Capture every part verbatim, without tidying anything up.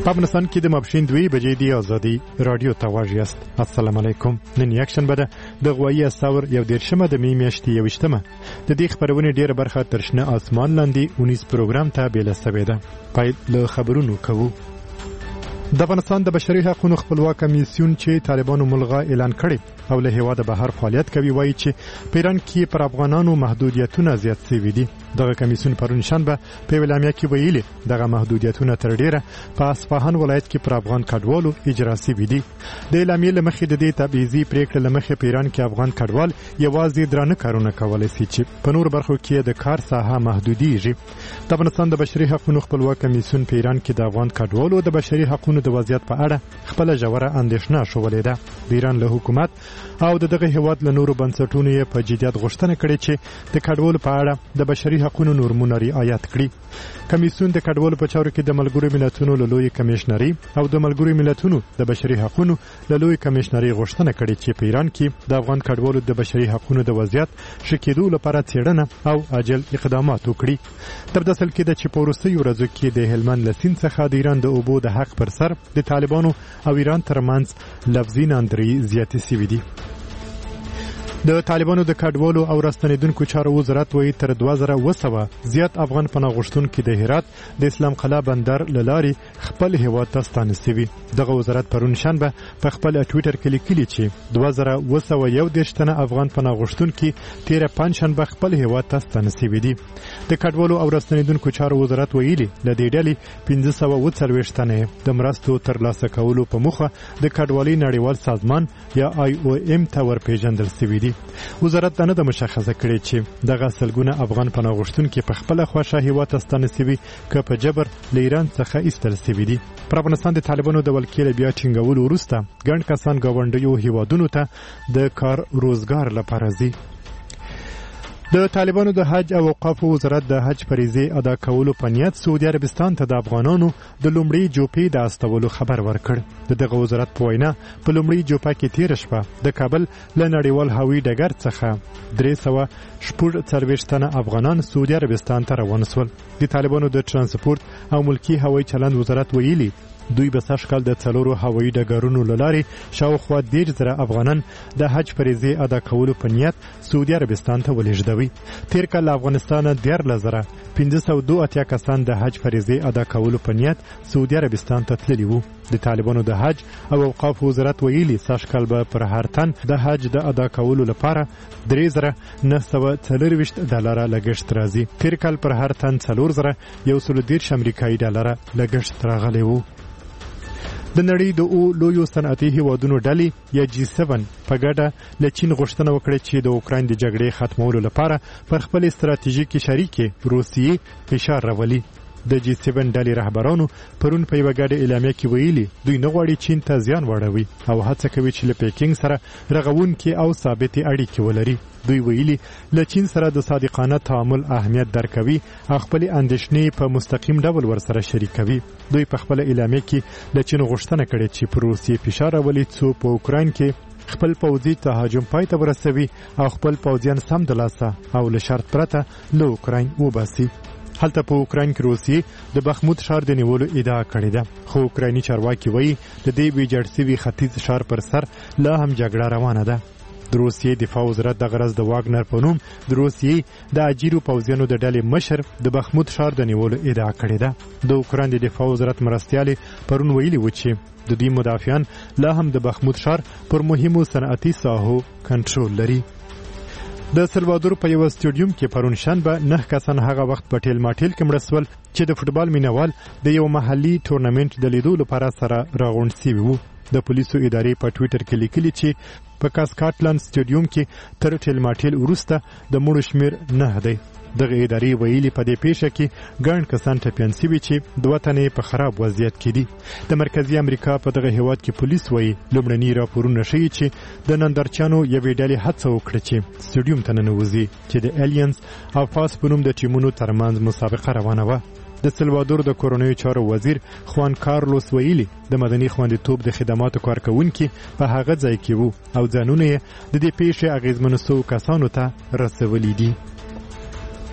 په افغانستان کې د ماپښین دوی بجې دی ازادي رادیو ته غواړئ یاست. السلام علیکم. نن یک شنبه ده د غوایي استور یو دیرشمه د می میاشتې یویشتمه. د دې خبرونې ډیره برخه تر شنه اسمان لاندې اونیس پروګرام ته بیل سوې ده. پیل له خبرونو کوو. د افغانستان د بشري حقوقو خپلواک کمیسیون چې طالبانو ملغا اعلان کړي او له هیواده بهر فعالیت کوي وایي چې په ایران کې پر افغانانو محدودیتونه زیات شوي دي. دغه کمیسیون پرون شنبه په اعلامیه کې ویلي دغه محدودیتونه تر ډیره په اصفهان ولایت کې پر افغان کډوالو اجرا شوي دي. د اعلامیې له مخې د دې تبعیضي پریکړې له مخې په ایران کې افغان کډوال یوازې درانه کارونه کولی شي چې په نور برخو کې د کار ساحه محدودیږي. د افغانستان د بشري حقوقو خپلواک کمیسیون په ایران کې د افغان کډوالو د بشري حقوقو د وضعیت په اړه خپل ژوره اندېښنه شولې ده. د ایران له حکومت او د دغه هیواد له نورو بنسټونو یې په جديت غوښتنه کړې چې د کډوالو په اړه د بشري حقوقو نورمونه رعایت کړي. کمیسیون د کډوالو په چارو کې د ملګرو ملتونو له لوی کمشنري او د ملګرو ملتونو د بشري حقوقو له لوی کمشنري غوښتنه کړې چې په ایران کې د افغان کډوالو د بشري حقوقو د وضعیت ښه کېدو لپاره څېړنه او عاجل اقدامات وکړي. تر دې اصل کې د چې په وروستیو ورځو کې د هلمند له سیند څخه د ایران د اوبو د حق پر سر د طالبانو او ایران ترمنځ لفظي ناندري زیاتې شوي دي. د طالبانو د کډوالو او راستنیدونکو چارو وزارت وایي تر دوه زره اوه سوه زیات افغان پناه غوښتونکي د هرات د اسلام قلعه بندر له لارې خپل هیواد ته ستانه شوي. دغه وزارت پرون شنبه په خپل ټویټر کې لیکلي چې دوه زره اوه سوه یو دېرش تنه افغان پناه غوښتونکي تېره پنجشنبه خپل هیواد ته ستانه شوي دي. د کډوالو او راستنیدونکو چارو وزارت ویلي له دې ډلې پنځه سوه اوه څلوېښت تنه د مرستو ترلاسه کولو په موخه د کډوالۍ نړیوال سازمان یا آی او ام ته ورپېژندل شوي دي. وزارت دا نه د مشخصه کړي چې دغه سلګونه افغان پناه غوښتونکي په خپل خوښه هیواد ته ستانه شوي که په جبر له ایران څخه ایستل شوي دي. پر افغانستان د طالبانو د ولکې له بیا ټینګولو وروسته ګڼ کسان ګاونډیو هیوادونو ته د کار روزګار لپاره ځي. د طالبانو د حج او اوقافو وزارت د حج فریضې ادا کولو په نیت سعودي عربستان ته د افغانانو د لومړي جوپې د استولو خبر ورکړ. د دغه وزارت په وینا په لومړي جوپه کې تېره شپه د کابل له نړیوال هوایي ډګر څخه درې سوه شپږ څلوېښت تنه افغانان سعودي عربستان ته روان شول. د طالبانو د ترانسپورت او ملکي هوایي چلند وزارت ویلي دوی به سږ کال د څلورو هوایي ډګرونو له لارې شاوخوا دېرش زره افغانان د حج فریضې ادا کولو په نیت سعودي عربستان ته ولېږدوي. تېر کال له افغانستانه دیارلس زره پنځه سوه دوه اتیا کسان د حج فریضې ادا کولو په نیت سعودي عربستان ته تللي وو. د طالبانو د حج او اوقافو وزارت ویلي سږ کال به پر هر تن د حج د ادا کولو لپاره درې زره نهه سوه څلرویشت ډالره لګښت راځي. تېر کال پر هر تن څلور زره یو سل دېرش امریکایي ډالره لګښت راغلی وو. د نړۍ د او لویو صنعتي هیوادونو ډلې یا جی سیون په ګډه له چین غوښتنه وکړه چې د اوکراین د جګړې ختمولو لپاره پر خپل استراتیژیکي شریکې روسیې فشار راولي. د جی سیون ډلې رهبرانو پرون په یوه ګډه اعلامیه کې ویلي دوی نه غواړي چین ته زیان واړوي او هڅه کوي چې له پیکینګ سره رغونکې او ثابتې اړیکې ولري. دوی ویلي له چین سره د صادقانه تعامل اهمیت درکوي او خپل اندېښنې په مستقیم ډول ورسره شریکوي. دوی په خپل اعلامیه کې له چین غوښتنه کړې چې پر روسیې فشار راولي څو په اوکراین کې خپل پوځي تهاجم پای ته ورسوي او خپل پوځیان سمدلاسه او له شرط پرته له اوکراین وباسي. هلته په اوکراین کې روسیې د بخموت ښار د نیولو ادعا کړې ده، خو اوکرایني چارواکي وایي د دې ویجاړ شوي ختیځ ښار پر سر لا هم جګړه روانه ده. د روسیې دفاع وزارت دغه ورځ د واګنر په نوم د روسیې د اجیرو پوځیانو د ډلې مشر د بخموت ښار د نیولو ادعا کړې ده. د اوکراین د دفاع وزارت مرستیالې پرون ویلي و چې د دوی مدافعان لا هم د بخموت ښار پر مهمو صنعتي ساحو کنټرول لري. د سلوادور په یو سټیډیوم کې پرون شنبه نه کسان هغه وخت په ټیل ماټیل کې مړه شول چې د فوټبال مینوال د یو محلي ټورنمنت د لیدو لپاره سره راغونډ شوي وو. د پولیسو ادارې په ټویټر کې لیکلي چې په کاسکاټلند سټیډیوم کې تر ټیل ماټیل وروسته د مړو شمیر نه دی. دغه ادارې ویلي په دې پیښه کې ګڼ کسان ټپیان شوي چې دوه تنې په خراب وضعیت کې دي. د مرکزي امریکا په دغه هیواد کې پولیس وایي لومړني راپورونه ښیي چې د نندارچیانو یوې ډلې هڅه وکړه چې سټیډیوم ته ننوځي چې د الینز او فاس په نوم د ټیمونو ترمنځ مسابقه روانه وه. د سلوادور د کورنیو چارو وزیر خوان کارلوس ویلي د مدني خوندیتوب د خدماتو کارکونکي په هغه ځای کې وو او ځانونه یې د دې پیښې اغیزمنو سوو کسانو ته رسولي دي.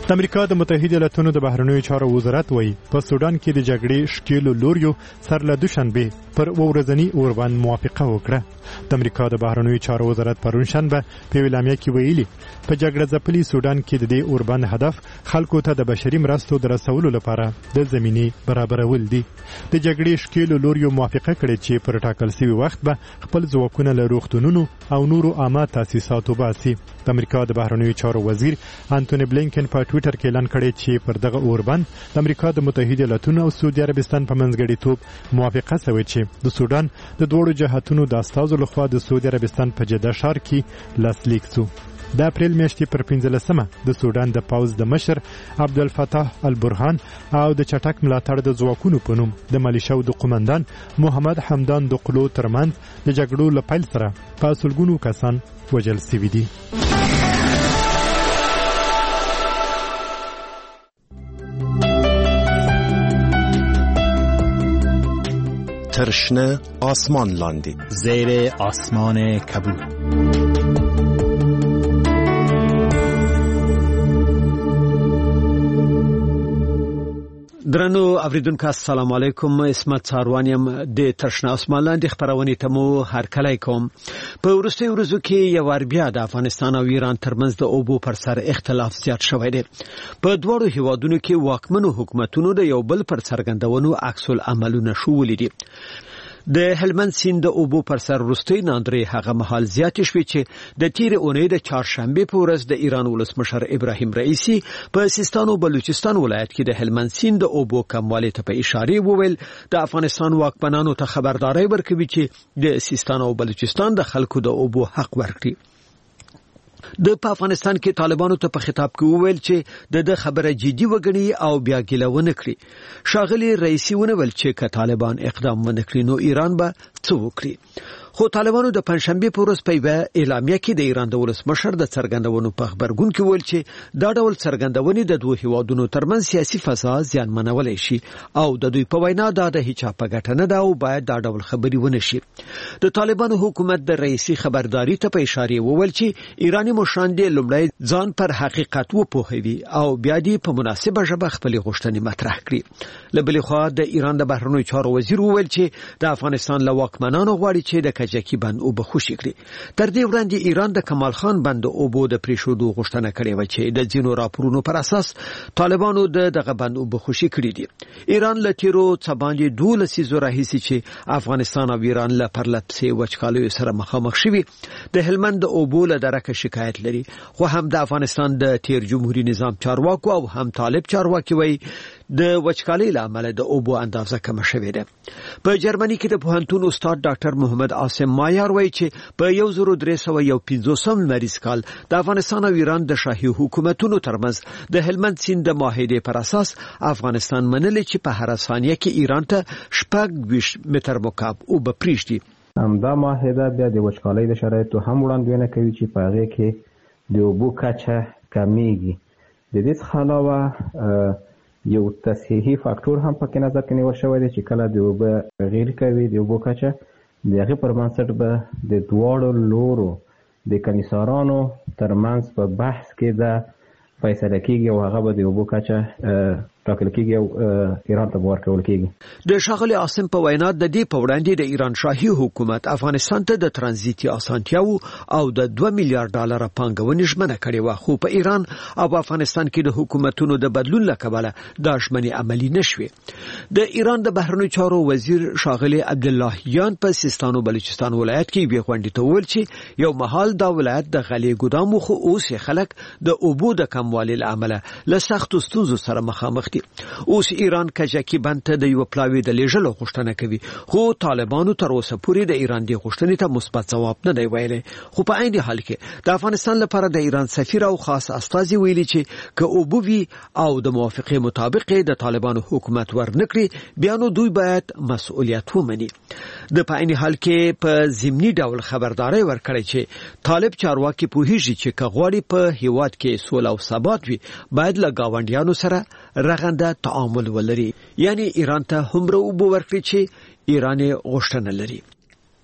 د امریکا د متحده ایالاتونو د بهرنیو چارو وزارت وایي په سودان کې د جګړې شکیلو لوریو سر له دوشنبه پر ورځنی اوربند موافقه وکړه. د امریکا د بهرنیو چارو وزارت پرون شنبه په اعلامیه کې ویلي په جګړه ځپلي سودان کې د دې اوربند هدف خلکو ته د بشري مرستو د رسولو لپاره د زمینې برابرول دي. د جګړې شکیلو لوریو موافقه کړې چې پر ټاکل شوی وخت به خپل ځواکونه له روغتونونو او نورو عامه تاسیساتو باسي. د امریکا د بهرنیو چارو وزیر انټونی بلینکن په ټوئیټر کې اعلان کړی چې پر دغه اوربند د امریکا د متحده ایالاتونو او سعودي عربستان په منځګړیتوب موافقه شوې چې د سودان د دوړو جهاتونو د استازو لخوا د سعودي عربستان په جده ښار کې لاسلیک شو. د اپریل میاشتې پر پنځلسمه د سودان د پاوز د مشر عبدالفتاح البرهان او د چټک ملاتړ د ځواکونو په نوم د ملیشو د قومندان محمد حمدان دقلو ترمنځ د جګړو له پیل سره په سلګونو کسان وژل شوي دي. ترشنه آسمان لاندی زیر آسمان کبود. درنو اوریدونکو السلام علیکم. اسمت ساروانیم د ترشنه آسمان لاندې خبرونه ته مو هرکلی کوم. په وروستي ورځو کې یو ور بیا د افغانستان او ایران ترمنځ د اوبو پر سر اختلاف زیات شوی دی. په دواړو هیوادونو کې واکمنو حکومتونو د یو بل پر څرګندونو عکس العملونه شولې دي. د هلمند سیند د اوبو پر سر وروستي ناندري هغه مهال زیات شوي چې د تیر اونۍ د چهارشنبه په ورځ د ایران ولسمشر ابراهیم رئیسی په سیستان او بلوچستان ولایت کې د هلمند سیند د اوبو کموالی ته په اشاره وویل د افغانستان واکمنانو ته خبرداري ورکوي چې د سیستان او بلوچستان د خلکو د اوبو حق ورکړي. د په افغانستان کې طالبانو ته په خطاب کې وویل چې د خبره جدي وګڼي او بیا ګیلونه کړي. شاغلي رئیسی ونویل چې که طالبان اقدام ونه کړي نو ایران به څه وکړي. خو طالبانو د پنځشنبه په ورځ په اعلامیه کې د ایران د ولسمشر د څرګندونو په خبرګون کې ویل چې دا ډول څرګندونې د دوه هیوادونو ترمنځ سیاسي فضا زیانمنولای شي او د دوی په وینا دا د هیڅ په ګټه نه ده او باید دا ډول خبري ونه شي. د طالبانو حکومت د رئیسی خبرداري ته په اشاره وویل چې ایرانی مشران د لومړی ځان پر حقیقت وپوهوي او بیا دې په مناسبه ژبه خپل غوښتنې مطرح کړي. له بلې خوا د ایران د بهرنیو چارو وزیر وویل چې د افغانستان له واکمنانو غواړي چې د کجکی بند اوبه خوشي کړي. تر دې وړاندې ایران د کمال خان بند اوبو د پریښودو غوښتنه کړې و چې د ځینو راپورونو پر اساس طالبانو د دغه بند اوبه خوشي کړي دي. ایران له تیرو څه باندې دولس لسیزو راهیسې چې افغانستان او ایران له پرلپسې وچکالیو سره مخامخ شوي د هلمند د اوبو له درکه شکایت لري. خو هم د افغانستان د تیر جمهوریت نظام چارواکو او هم طالب چارواکي وایي د وچکالۍ له امله د اوبو اندازه کم شوې ده. په جرمني کې د پوهنتون استاد ډاکټر محمد عاصم مایار وایي چې په یو زر درې سوه یو پنځوسم لمریز کال د افغانستان او ایران د شاهي حکومتونو ترمنځ د هلمند سیند د معاهدې پر اساس افغانستان منلي چې په هر ثانیه کې ایران ته شپږ ویشت متر مکعب اوبه پریږدي. همدا معاهده بیا د وچکالۍ د شرایطو هم وړاندوینه کوي چې په هغې کې د اوبو کچه کمیږي. د دې څخه علاوه یو تصحیحي فاکتور هم پکې نظر کې نیول شوی دی چې کله د اوبه غیر کوي د اوبو کچه د هغې پر بنسټ به د دواړو لورو د کمیسارانو ترمنځ په بحث کې د فیصله کېږي او هغه به د اوبو کچه ټاکل کېږي او ایران ته ورکول کېږي. د ښاغلي عاصم په وینا د دې په وړاندې د ایران شاهي حکومت افغانستان ته د ترانزیتي اسانتیاو او د دوه میلیارډ ډالر پانګونې ژمنه کړې و، خو په ایران او افغانستان کې د حکومتونو د بدلون له کبله دا ژمنې عملي نشوي. د ایران د بهرنیو چارو وزیر ښاغلي عبداللهیان په سیستان او بلوچستان ولایت کې یوې غونډې ته وویل چې یو مهال دا ولایت د غلې ګدام خو اوس خلک د اوبو د کموالي له امله له سختو ستونزو سره مخامخ دي. اوس ایران کجکی بند ته د یو پلاوی د لیږلو غوښتنه کوي، خو طالبانو تر اوسه پورې د ایران د غوښتنې ته مثبت ځواب نه دی ویلی. خو په عین حال کې د افغانستان لپاره د ایران سفیر او خاص استازي ویلي چې که اوبه وي او د موافقې مطابق د طالبانو حکومت ورنکړي بیا نو دوی باید مسؤلیت ومني. د په عین حال کې په ضمني ډول خبرداري ورکړي چې طالب چارواکي پوهیږي چې که غواړي په هیواد کې سوله او ثبات وي باید له گاونډیانو سره رغنده تعامل ولري، یعنی ایران ته هومره اوبه ورکړي چې ایران غوښتنه لري.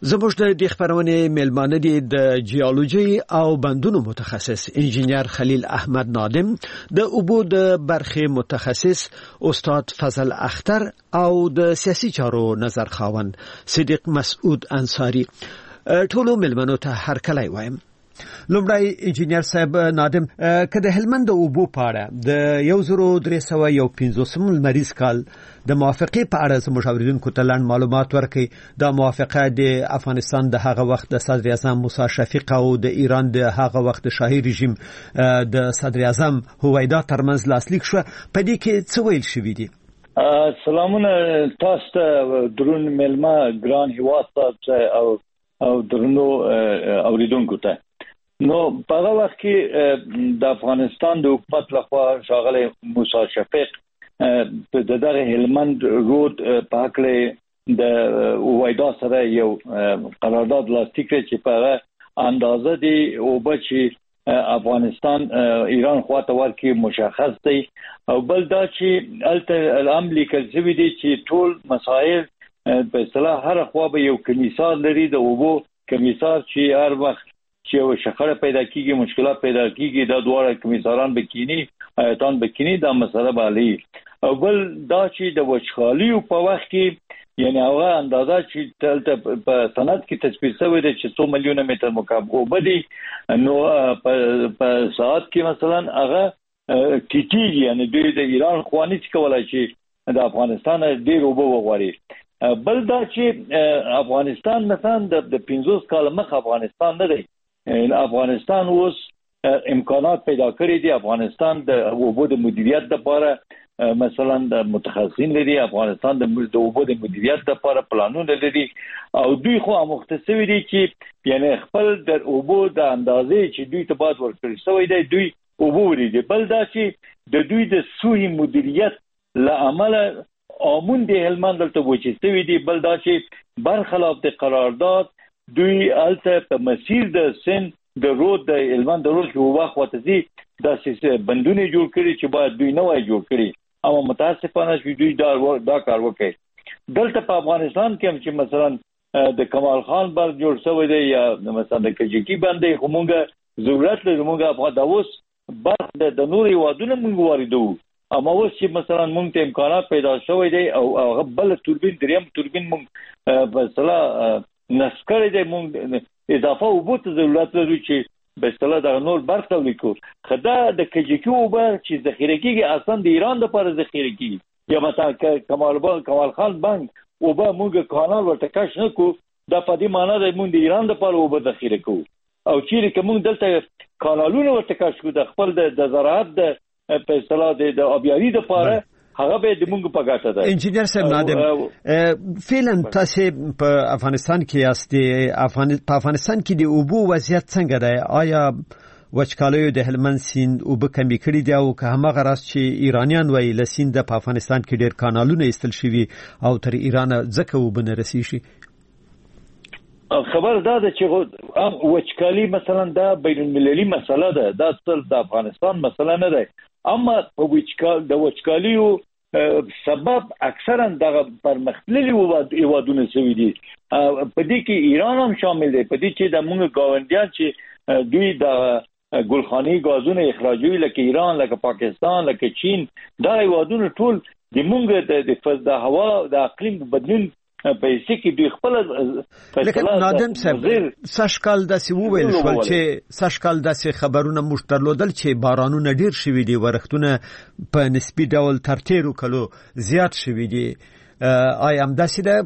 زموږ د خبرونه ملمانه دي د جیولوژي او بندونو متخصص انجینیر خلیل احمد نادم، د اوبو د برخه متخصص استاد فضل اختر او د سیاسي چارو نظر خاوند صدیق مسعود انصاری. ټولو ملمنو ته هر کله وایم. لومړی انجینیر صاحب نادم، کله هلمند د اوبو پاړه د یو زرو درې سوه یو پنځوسم مریض کال د موافقه په اړه زموږ اوریدونکو ته لاندې معلومات ورکړي. دا موافقه د افغانستان د هغه وخت د صدر اعظم موسی شفیق او د ایران د هغه وخت د شاهي رژیم د صدر اعظم هویدا ترمنځ لاسلیک شو. په دې کې څه ویل شوی دي؟ سلامونه تاسو ته درون ملما ګران هیواد ته او او درنو اوریدونکو ته. نو په هغه وخت کې د افغانستان د حکومت لخوا ښاغلی موسی شفیق په دغه هلمند رود په کله د هویدا سره یو قرارداد لاسلیک کړ چې په هغه اندازه دی او چې افغانستان ایران خواته ورکی مشخص دی. او بل دا چې الته الامر لیکل شوی دی چې ټول مسائل په اصطلاح هر خوا به یو کمیسار لري، د اوبو کمیسار چې هر وخت چې یو شخړه پیدا کیږي، مشکلات پیدا کیږي، دا دواړه کمیساران بکینی ایتان بکینی دا مسله بالی. او بل دا چې د وچخالي په وخت کې یعنی هغه اندازه چې تلته په سند کې تثبیت شوی دی چې څو میلیونه متر مکعب اوبه دي، نو په ساعت کې مثلا هغه کیږي، یعنی دوی د ایران خواني چې کولای شي د افغانستان ډیر اوبه وغواړي. بل دا چې افغانستان مثلا د پنځوس کال مخ افغانستان نه دی، افغانستان اوس امکانات پیدا کړی دي. افغانستان د اوبو د مدیریت لپاره مثلا د متخصصین لري، افغانستان د اوبو د مدیریت لپاره پلانونه لري، او دوی خو مختصوي دي چې یعنی خپل د اوبو د اندازې چې دوی ته باید ورکړل شوی دی دوی اوبو ورېږي. بل دا چې د دوی د سوی مدیریت لامل امون د هلمند دلته وچېستوي دي. بل دا چې برخلاف د قرارداد دوی الته په مسیر د سن د رود د هلمند د رود کې وخت وتزي د سیسه بندونه جوړ کړي چې باید دوی نه وای جوړ کړي، اما متاسفانه چې دوی دا دا کار وکړي. دلته په افغانستان کې هم چې مثلا د کمال خان بند جوړ شوی دی یا مثلا د کجکی باندې کومه ضرورت لري موږ په داوس بر د نوري وادونه موږ واردو، اما اوس چې مثلا موږ ته امکانات پیدا شوی دی او هغه بل توربین دریم توربین موږ په اصطلاح نسکره دی، موږ اضافه اوبو ته ضرورت لرو چې په اصطلاح د نور برخه ولیکو. خدا د کجکی اوبه چې ذخیره کیږي اصلا د ایران لپاره ذخیره کیږي، یا مثلا کمال بانک کمال خان بانک اوبه موږ کانال ورته کش نه کو، دا په دې معنی دی موږ د ایران لپاره اوبه ذخیره کوو. او چیرې که موږ دلته کانالونه ورته کش کو د خپل د زراعت د په اصطلاح د ابياري لپاره هغه به د موږ په ګټه ده. انجینیر صاحب نادم، فعلا تاسو په افغانستان کې یاستئ، په افغانستان کې د اوبو وضعیت څنګه دی؟ آیا وچکالیو د هلمند سیند اوبه کمی کړي دي او که همغه راست چې ایرانیان وایي له سیند په افغانستان کې ډېر کانالونه ایستل شوي او تر ایران ځکه اوبه نه رسیږي؟ خبر دا ده چې وچکالي مثلا دا بین المللي مسله ده، دا ټول د افغانستان مسله نه ده. اما په وچکال د وچکالیو سبب اکثرا د پرمختللي هیوادونو شوي دي، په دې کې ایران هم شامل دی. په دې کې د موږ ګاونډیان چې دوی د ګلخاني غازونه اخراجوي لکه ایران، لکه پاکستان، لکه چین، دا هیوادونو ټول د موږ د فضا د هوا د اقلیم بدلون په هیڅ کې دوی خپل لکه نادم صاحب سشکال داسې وویل شول چې سشکال داسې خبرونه موږ درلودل چې بارانونه ډیر شوي دي، ورښتونه په نسبي ډول تر تیرو کلو زیات شوي دي. آیا همداسې ده؟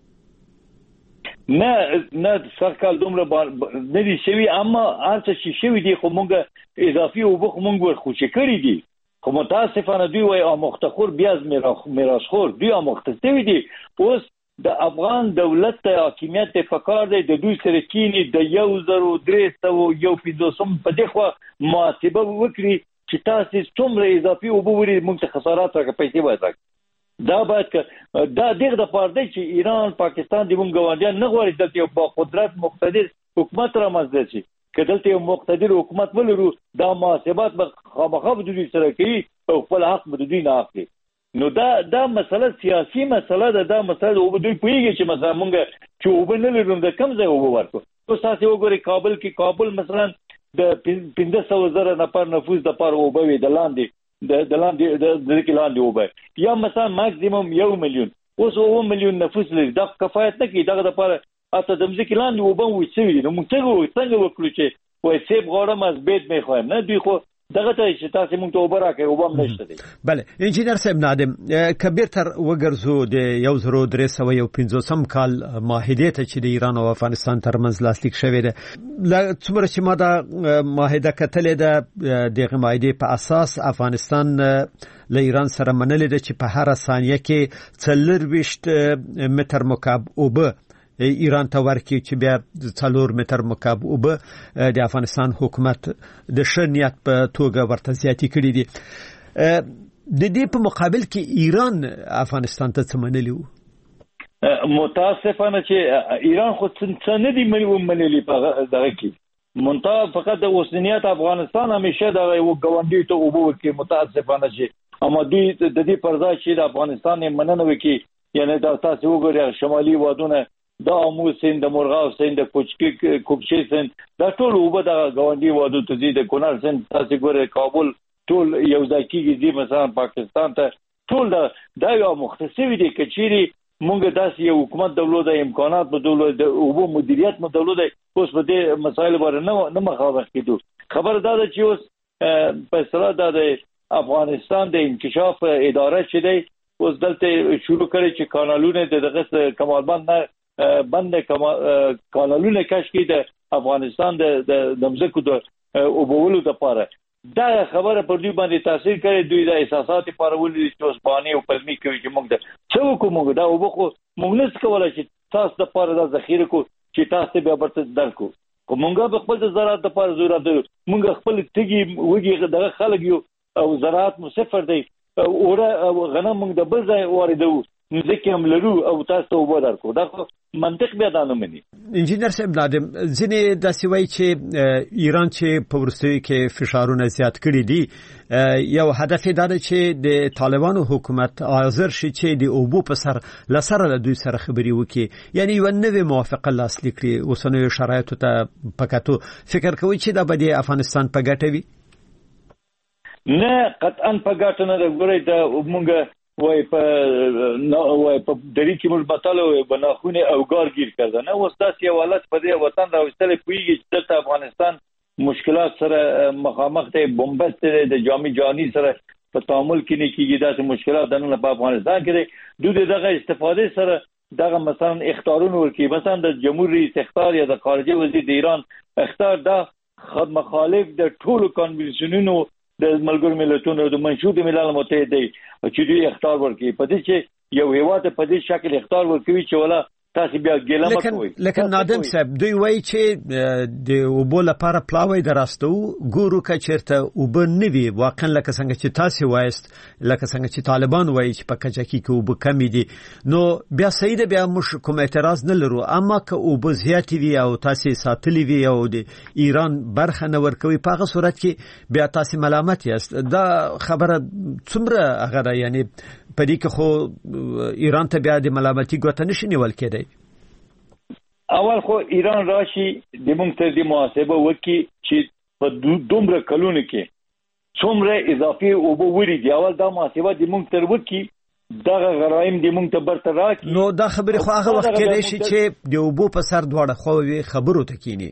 نه نه سشکال دومره نه دي شوي، اما هر څه چې شوي دي خو موږ اضافي اوبه خو موږ ورخوشې کړي دي. خو متاسفانه دوی وایي آموخته‌خور بیا از میراثخور، دوی آموخته شوي دي. اوس د افغان دولت ته حاکمیت ته پکار دی د دوی سره کینی د یو زرو درې سوه یو پنځوسم په دې خوا محاسبه وکړي چې تاسو څومره اضافي اوبه وري موږ ته خسارات راکړي، پیسې باید راکړي. دا باید دا دغه د پاره دی چې ایران پاکستان د موږ ګاونډیان نه غواړي دلته یو با قدرت مقتدر حکومت رامنځته شي. که دلته یو مقتدر حکومت ولرو دا محاسبات به خامخا د دوی سره کوي او خپل حق به دوی نه اخلي. نو دا دا مسله سیاسي مسله ده. دا مسله او دوی پوهیږي چې مثلا مونږ چې اوبه نه لرو د کم ځای اوبه ورکو. نو تاسو وګورئ کابل کې کابل مثلا د پنځه سوه زره نفر نفوس د پاره اوبه وي د لاندې د د لاندې د ځکه لاندې اوبه یا مثلا ماکسیمم یو میلیون اوس اوه میلیون نفوس لري. دا کفایت نه کوي دغه د پاره اته د ځکه لاندې اوبه وڅوي. نو موږ څنګه وکړو چې وای سیب غواړم از بیت میخوایم؟ نه دوی خو دغه ته چې تاسو موږ ته اوبه راکړئ اوبه هم نشته دي. بله انجینر صاحب نادم کبیر تر وګرځو د یو زرو درې سوه یو پنځوسم کال معاهدې ته چې د ایران او افغانستان ترمنځ لاسلیک شوې ده. څومره چې ما دا معاهده کتلې ده دغه معاهدې په اساس افغانستان له ایران سره منلې ده چې په هر ثانیه کې څلورویشت متر مکعب اوبه ایران ته ورکړي چې بیا څلور متر مکعب اوبه د افغانستان حکومت د ښه نیت په توګه ورته زیاتې کړي دي. د دې په مقابل کې ایران افغانستان ته څه منلي وو؟ متاسفانه چې ایران خو څه نه دي منلي په دغه کې. منتها فقط د اوسنیت افغانستان همیشه د یو ګاونډي ته اوبه ورکړي. متاسفانه چې اما دوی د دې پر ځای چې د افغانستان مننه وکړي یعنی دا تاسو وګورئ شمالي وادونه دا امو سیند د مرغاو سیند د کوچکی کوکشي سیند دا ټول اوبه د ګاونډي وادو ته دي. د کونړ سیند تاسو ګورئ کابل ټول یو ځای کېږي مثلا پاکستان ته ټول دا دا یو مختصوي دي. کچيري مونږ داسې یو حکومت دولت د امکانات په دولت د اوبو مدیریت مو دولت اوس په دې مسایل باندې نه نه مخاوخ کېدو. خبر دا ده چې اوس په اصطلاح د افغانستان د انکشاف اداره چې دی اوس دلته شروع کړي چې کانالونه د دغه کمالبند نه بند کانالونه کش کړي د افغانستان د د مزکو د اوبولو لپاره. دا خبره پر دوی باندې تاثیر کوي. دوی د احساسات لپاره ولې چې اوس باندې او پلمي کوي چې موږ د څو کومه دا وبخو موږ نه څکول چې تاسو لپاره د ذخیره کو چې تاسو به برته درکو. کومګه په خپل د زراعت لپاره ضرورت دی. موږ خپل تګي وګي دغه خلک یو او زراعت مو صفر دی. اوره غنم موږ د بل ځای واردو ځکه هم لرو او تاسو وبو درکو. دا منطق بیا دا نه مني. انجینر صاحب نادم ځینې داسې وایي چې ایران چې په وروستیو کې فشارونه زیات کړي دي یو هدف یې دا دی چې د طالبانو حکومت حاضر شي چې د اوبو په سر له سره له دوی سره خبرې وکړي یعنی یوه نوې موافقه لاسلیک کړي. اوسنیو شرایطو ته په کتو فکر کوئ چې دا به د افغانستان په ګټه وي؟ نه قطعا په ګټه نه ده. ګورئ دا مونږ وای په نو وای په دری کې موږ بتاله وای بناخونه او ګارګیر کړه. نه اوس تاسو یو ولادت په دې وطن راوستل کوي چې د افغانستان مشکلات سره مخامخ ته بمبست د جامع جانی سره په تعامل کې نه کیږي. دا مشکلات د نن په افغانستان کې دوی دغه استفاده سره دغه مثلا اختیارونه ورکی. مثلا د جمهور رئیس اختیار یا د خارجه وزیر د ایران اختیار دا خود مخالف د ټولو کنوینشنونو د ملګرو ملتونو د منشور د ملل متحد دی چې دوی اختیار ورکړي. په دې چې یو هیواد په دې شکل اختیار ورکوي چې ولا تاسو بیا ګیله مکوئ. لیکن نادم صاحب دوی وایي چې د اوبو لپاره پلاوی دراستو ګورو که چیرته اوبه نه وي واقعا لکه څنګه چې تاسو وایست لکه څنګه چې طالبان وایي چې په کجکي کې اوبه کمی دي نو بیا صحیح ده بیا موږ کوم اعتراض نه لرو. اما که اوبه زیاتې وي او تاسو ساتلې وي او د ایران برخه نه ورکوي په هغه صورت کې بیا تاسو ملامت یاست. دا خبره څومره هغه یعنی په دې کې خو ایران ته بیا د ملامتي ګوته نشي نیول کېدی. اول خو ایران راشي د موږ ته د محاسبه وکړي چې په دومره کلونو کې څومره اضافي اوبه وری دی. اول دا محاسبه د موږ تر وکړي دغه غرایم د موږ ته برته راکړي. نو دا خبره خو هغه وخت کې شي چې د اوبو په سر دواړه خو خبرو ته کینی.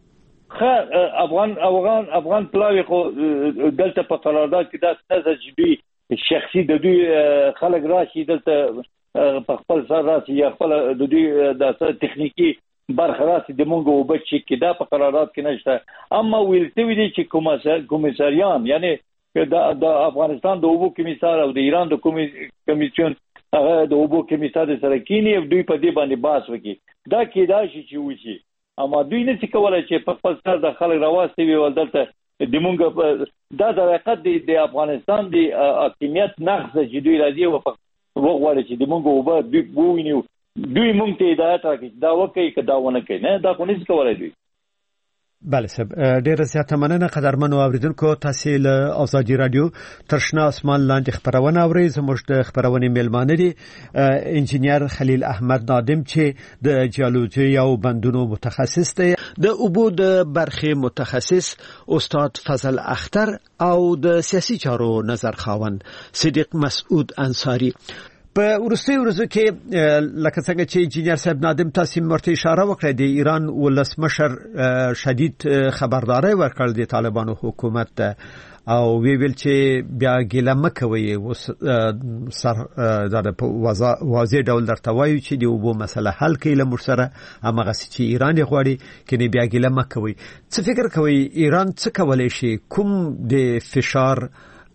خا افغان افغان افغان پلاوی خو دلته په قرارداد کې دا څه چې شخصي د دوی خلک راشي دلته په خپل سر راشي یا خپل د دوی د تخنیکی برخه راشي د مونږ او بچی کې دا په قرارداد کې نشته. اما ویل شوی دی چې کومساریان یعنی د افغانستان د اوبو کمیسار او د ایران د کمیسیون هغه د اوبو کمیسار سره کینی دوی په دې باندې بحث وکړي. دا کېدای شي چې وشي اما دوی نه څه کولای چې په خپل سر د خلک راوستي وي ولدلته د مونږ دا د حقیقت د افغانستان د حاکمیت نقض چې دوی راځي او وغواړي چې د مونږ وبا دوی وویني دوی مونږ ته هدایت راکړي دا وکړي که دا ونه کوي. نه دا کو نه څه کولای دوی. بله صاحب ډیره زیاته مننه قدرمنو اوریدونکو تاسو له ازادي رادیو ترشنا اسمان لاندې خبرونه اورئ زموږ د خبرونې میلمانه دي انجینیر خلیل احمد نادم چې د جیولوژي او بندونو متخصص دی د اوبو د برخې متخصص استاد فضل اختر او د سیاسي چارو نظر خاوند صدیق مسعود انصاری په ورستي ورځو کې لکه څنګه چې انجینیر صاحب نادم تاسو مرته اشاره وکړه د ایران ولسمشر شدید خبرداري ورکړل د طالبانو حکومت او وی ویل چې بیا ګیله مکوي سر دا په واضح ډول درته وایي چې د وبو مسله حل کړي له مرسره هغه چې ایران یې غواړي کله بیا ګیله مکوي څه فکر کوي ایران څه کولای شي کوم د فشار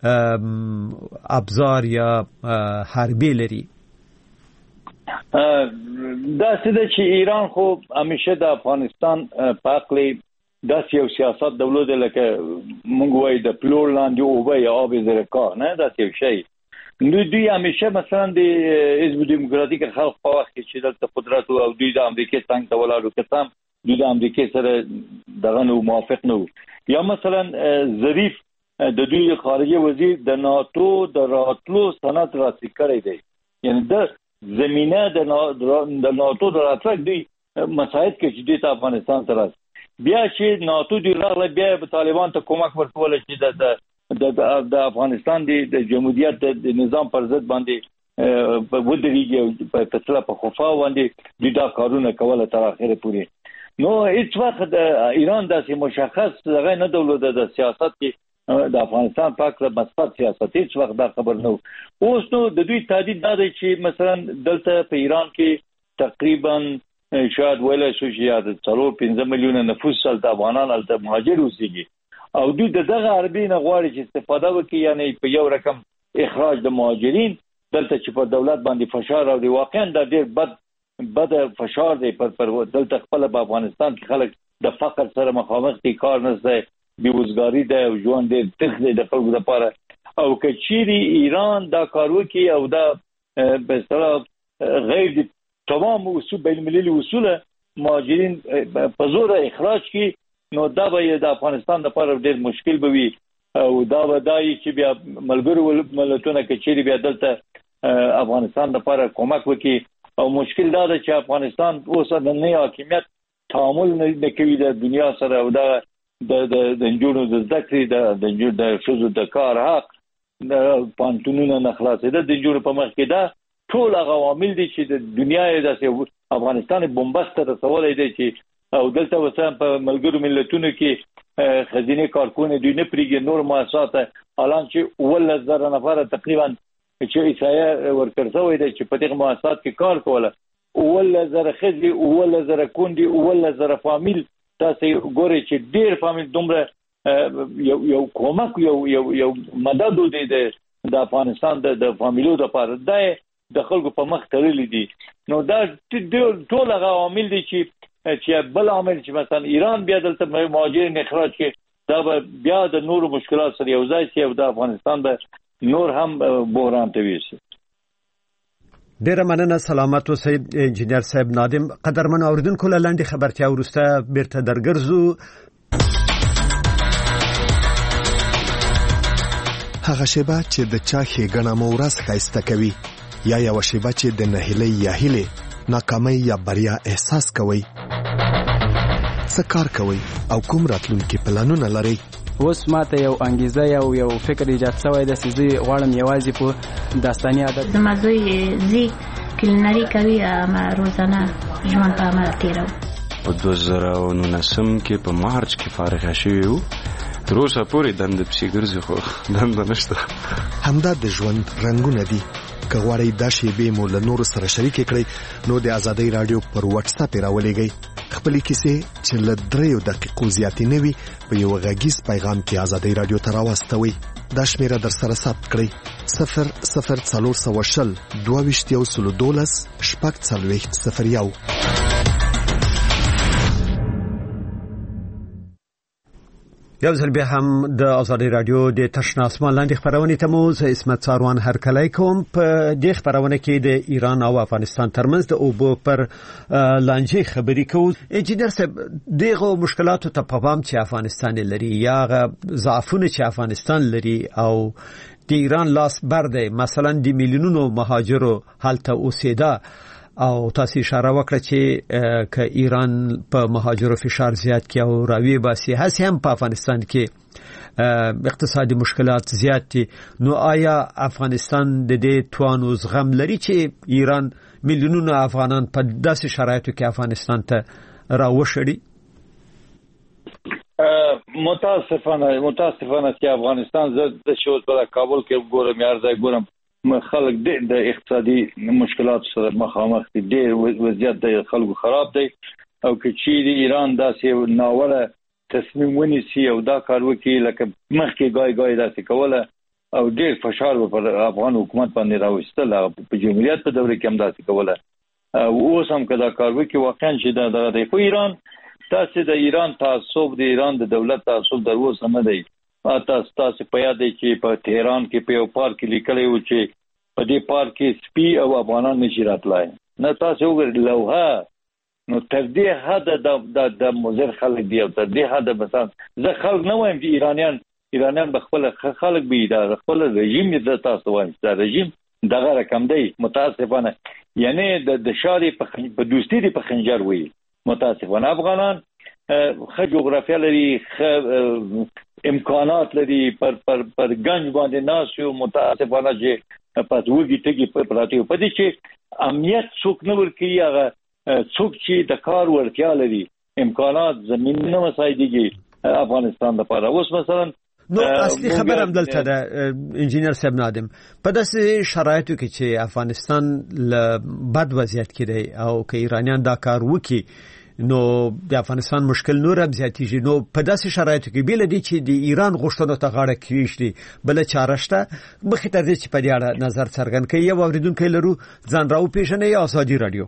ابزار یا حربي لري دا څه چې ایران خو همیشه د افغانستان په اړه داس یو سیاست دولت لکه موږ وایو د پلور لاندې او به یا آب زرکا نه دا یو شی نو دوی همیشه مثلا د حزب دموکراتیک خلق په وخت کې چې د قدرت او دوی د امریکا څنګه ته ولاړو کسان دوی د امریکا سره دغه نو موافق نه یا مثلا ظریف د دوی خارجه وزیر د ناتو د راتلو سند راسي کړی دی یعنی د زمينه د ناتو د راتلو دوی مساعد کې چې د افغانستان سره بیا چې ناتو دی راغله بیا په طالبان ته کومک ورکول چې د د افغانستان د جمهوریت د نظام پر ضد باندې په ودرېږي په تسلا په خوفا باندې د کارونه کوله تر اخره پورې نو هیڅ وخت د ایران داسې مشخص دغه نه دولت د سیاست کې د افغانستان په اړه مثبت سیاست هیڅ وخت دا خبر نه اوس نو د دوی تهدید دا دی چې مثلا دلته په ایران کې تقریبا شاید ویل شو چې د څلور پنځه میلیونه نفوس سره د افغانان الته مهاجر اوسېږي او دوی دغه عربي نه غواړي چې استفاده وکړي یعنی په یو رقم اخراج د مهاجرین دلته چې په دولت باندې فشار او واقعا د ډېر بد بد فشار دی پر پر دلته خپل په افغانستان کې خلک د فقر سره مخامخ دي کار نشته بیروزګاری ده او ژوند ډېر تخ دی د خلکو لپاره او کچيري ایران دا کار وکړي او دا په اصطلاح غیر تمام اصول بین المللي اصول مهاجرین په زور اخراج کی نو دا به د افغانستان لپاره ډېر مشکل به وي او دا به دای چې بیا ملګرو ملتونو کې چې بیا دلته افغانستان لپاره کومک وکړي او مشکل دا ده چې افغانستان اوس د نه حاکمیت تعامل نه کوي د دنیا سره او دا د د انجونو د ذکر د د د شوزو د کار حق د پانتونونو نه خلاصېده د انجونو په مخ کې دا ټول هغه عوامل دي چې د دنیا د افغانستان بمبست رسولای دي چې او دلته وسام په ملګرو ملتونو کې خزینه کارکونه دوی نه پریږي نور مؤسسات الان چې ول زر نفر تقریبا چې ایسایا ورکرځوي دي چې په دغه مؤسسات کې کار کوله ول زر خزي ول زر کوندي ول زر فامیل تاسو ګوري چې ډیر فامیل دومره یو یو کومک یو یو یو مدد دی د افغانستان د فامیلو لپاره دی د خلکو په مخ ترلې دي نو دا ټول هغه عوامل دي چې چې بل عامل چې مثلا ایران بیا دلته مهاجرین اخراج کې دا بیا د نورو مشکلات سره یو ځای شي او د افغانستان د نور هم بحران ته ویسي ډیره مننه سلامت اوسئ انجینیر صاحب نادم قدرمن اوریدونکو لاندې خبرتیا ورسته بیرته درګرځو هغه شیبه چې د چا ښېګڼه مو ورځ ښایسته کوي یا یو شیبه چې د نهیلۍ یا هیلې ناکامۍ یا بریا احساس کوي څه کار کوي او کوم راتلونکي پلانونه لري اوس ماته یو انګیزه یو یو فکر ایجاد شوی د سيزي غواړم یوازې په داستاني عادت زما زوی زی کلینری کوي ما روزانه ژوند په عمل تیرو په دوه زره او نولسم کې په مارچ کې فارغ شوی وو تر اوسه پورې دند پسې ګرځي خو دند نشته همدا د ژوند رنگونه دي که غواړئ دا شیبې مو له نورو سره شریکې کړئ نو د ازادۍ راډیو پر واتس اپ راولېږئ خپلې کیسې چې له دریو دقیقو زیاتې نه وي په یو غږیز پیغام کې ازادۍ راډیو ته راواستوئ دا شمیره در سره ثبت کړئ صفر صفر څلور سوه شل دوه ویشت یو سلو دولس شپږ څلوېښت صفر یو یو ځل بیا هم د آزادي رادیو د تشنه اسمان لاندې خبرونه ته مو زه اسمت څاروان هرکلی کوم. په دې خبرونه کې د ایران او افغانستان ترمنځ د اوبو پر لانجې خبرې کوو. انجینر صاحب دغه مشکلاتو ته په پام چې افغانستان لري یا ضعفونه چې افغانستان لري او د ایران لاس بر دی، مثلا د میلیونونو مهاجرو هلته اوسېده او تاسو اشاره وکړه چې ک ایران په مهاجرو فشار زیات کړي او راوي باسي، هڅه هم په افغانستان کې اقتصادي مشکلات زیات دي. نو آیا افغانستان د دې توان او زغم لري چې ایران میلیونونو افغانان په داسې شرایطو کې افغانستان ته راوشړي؟ متاسفانه متاسفانه چې افغانستان زه د شوز په کابل کې ګورم یار ځای ګورم خلک د اقتصادي مشکلات سره مخامخ دي، ډېر وضعیت د خلکو خراب دی او که چیرې ایران داسې ناوړه تصمیم ونیسي او دا کار وکړي لکه مخکې ګای ګای داسې کوله او ډېر فشار پر افغان حکومت باندې راوستل په جمهوریت په دوره کې هم داسې کوله اوس هم که دا کار وکړي واقعا چې دا دغه دی. خو ایران تاسې د ایران تعصب د ایران د دولت تعصب در اوسه نه دی. تاسو تاسو په یاد دی چې په تهران کې په یو پارک کې لیکلی و چې په دې پارک کې سپي او افغانان نشي راتلای. نه تاسو وګورئ لوحه، نو تر دې حد د د مضر خلک دی او تر دې حد مثلا زه خلک نه وایم چې ایرانیان ایرانیان به خپل خلک به دا خپل رژیم د تاسو وایم دا رژیم دغه رقم دی. متاسفانه یعنی د د شاري په دوستي دی په خنجر وي. متاسفانه افغانان خه جغرافیا لري، خه امکانات لري، پر پر پر گنج باندې ناس یو. متاسفانه چې پس وګی ټکی په پراتیو پدې چې امنیت څوک نه ورکړي، هغه څوک چې د کار ورتیا لري، امکانات زمين نه مساعدېږي افغانستان لپاره. اوس مثلا نو اصلي خبر هم دلته ده انجینر صاحب نادم، په داسې شرایطو کې چې افغانستان له بد وضعیت کې دی او که ایرانیان دا کار وکړي نو د افغانستان مشکل نور هم زیاتېږي. نو په داسې شرایطو کې بیل دي چې د ایران غوښتنو ته غاړه کېږدي بل چاره شته مخې تر دې چې په دې اړه نظر څرګند کړي. یو اوریدونکی لرو، ځان راو پیژنئ. آزادي رادیو.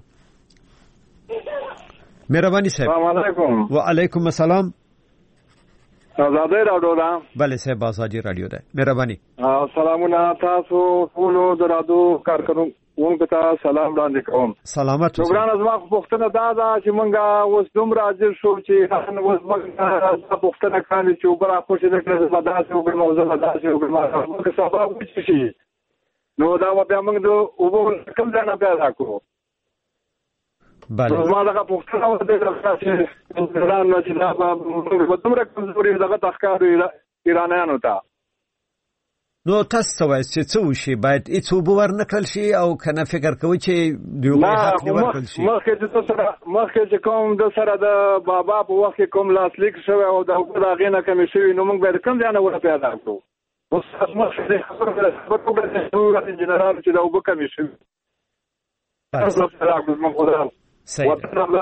مهرباني صاحب. السلام علیکم. وعلیکم السلام. آزادي رادیو ده؟ بله صاحب آزادي رادیو ده. مهرباني. سلامونه تاسو ټول د رادیو کارکونکو ونګ ته سلام وړاندې کوم. سلامت اوسئ. ګران ازما پوښتنه دا ده چې مونږه اوس دومره عاجز شو چې نن اوس موږ پوښتنه کوي چې وګړه خوشې نه کړي زماداسي وګړه موضوع داسي وګړه موږ سبب وشي شي نو دا بیا موږ د وګړو کوم ځای نه پیدا کوو. بله ما دا پوښتنه وکړه چې ایران نه چې دا موږ دومره کمزوري دغه تخکار ایرانیانو ته. نو تاسو څه وایي چې څه وشي؟ باید هیڅ وبو ورنکړل شي او کنه فکر کوي چې دیوغه حق ورکړل شي؟ مخکې چې سره مخکې چې کوم د سره د بابا په وخت کوم لاسلیک شوی او د هغه غینه کمی شوی نو موږ باید کوم ځای نه ور پیدا کړو. اوس مخکې خبره ده خبره ده چې جنرال چې دا وګ کمی شوی. تاسو سره موږ خدای صحیح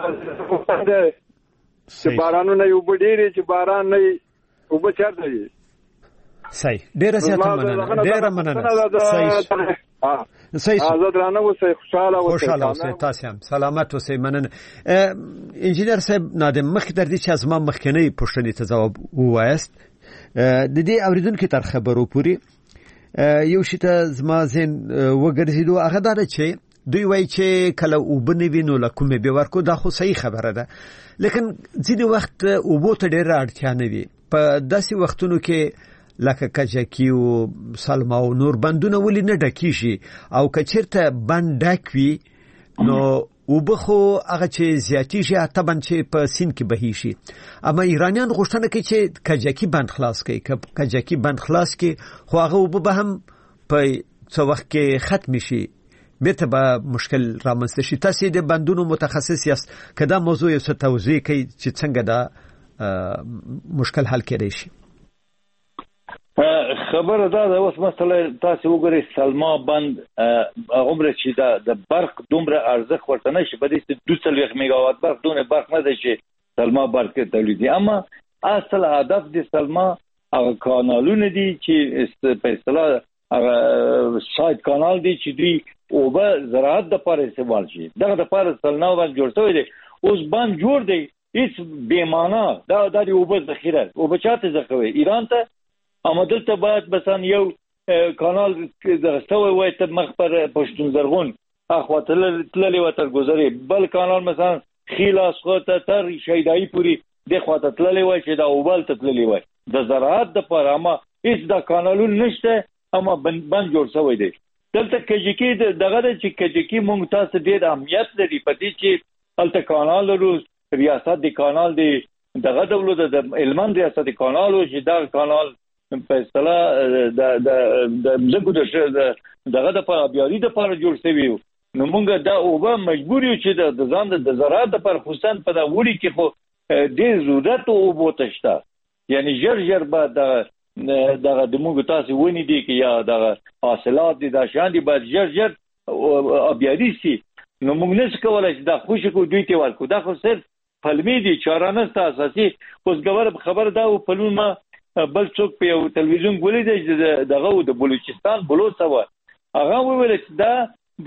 چې بارانونه یو بډېری چې باران نه وب چارته دي. صحیح. ډیره زیاته مننه. ډیره مننه. صحیح. صحیح. آزاد رانه اوسئ، خوشاله اوسئ. خوشاله اوسئ. تاسو هم سلامت اوسئ. مننه. انجینر صاحب نادم مخکې در دې چې از ما مخکنی پوښتنې ته ځواب ووایست د دې اوریدونکو تر خبرو پوری یو شی ته زما ذهن وګرځیدو هغه دا چې دوی وایي چې کله وبنه وینو لکه به ورکو دا خو صحیح خبره ده، لیکن ځینې وخت وبو ته ډېر اړتیا نه وي. په داسې وختونو کې لکه کجکی او سلما او نور بندونه ولې نه ډکیږي او کچیرته بند ډکوي نو وبخو هغه چې زیاتیږي اته بند چې په سین کې بهي شي. اما ایرانیان غوښتنه کوي چې کجکی بند خلاص کړي. کجکی بند خلاص کړي خو هغه وب به هم په څو وخت کې ختم شي، بیرته به مشکل رامنځته شي. تاسو د بندونو متخصص یاست، کدا موضوع یې څه توضیح کوي چې څنګه دا مشکل حل کېدای شي؟ خبره دا ده اوس مثلا تاسو وګورئ سلما بند عمره چې دا د برق دومره ارزښت ورته نشي په دې دوه سلويخ میگاوات برق دونه برق نه دی چې سلما برق تولیدي. اما اصل هدف د سلما هغه کانالونه دي چې په اصطلاح هغه ساید کانال دي چې دوی او به زراعت د لپاره استعمال شي. دغه د لپاره سلما باندې جوړ شوی دی. اوس باندې جوړ دی هیڅ بیمانه دا د اوبه ذخیره اوبه چاته ذخیره ایران ته امدل ته باید مثلا یو کانال درستوي وای ته مخ پر پښتون زرغون اخوا تللی و تر گذری بل کانال مثلا خیلاس خواته تر شیدایی پوری د خواته تللی وای چې دا اوبال ته تللی وای د زراعت د پر اما هیڅ دا کانالون نشته اما بند بند جوړ شوی دی دلته کجکی دغه د چې کجکی مونږ تاسو ډیر اهمیت لري پدې چې الته کانال ورو ریاست د کانال دی دغه دولت د علمان ریاست د کانال او چې دا کانال په اصطلاح د د د زګو د دغه د پر بیاري د پر جوړ شوی نو مونږ دا اوبه مجبور یو چې د ځان د زراعت پر خصوصا په دا وړي کې خو ډیر ضرورت او بو تشتا یعنی جر جر به د دغه د مونږ تاسو ونی دي کې یا د حاصلات دي د شان دي به جر جر ابياري سي نو مونږ نس کولای چې دا خوشی کو دوی ته ورکو دا خو صرف فلمي دي چارانه اساسي اوس غوړ خبر دا او پلون ما بل څوک په تلویزیون ګولې دی دغه د بلوچستان بلوچ و هغه ویل چې دا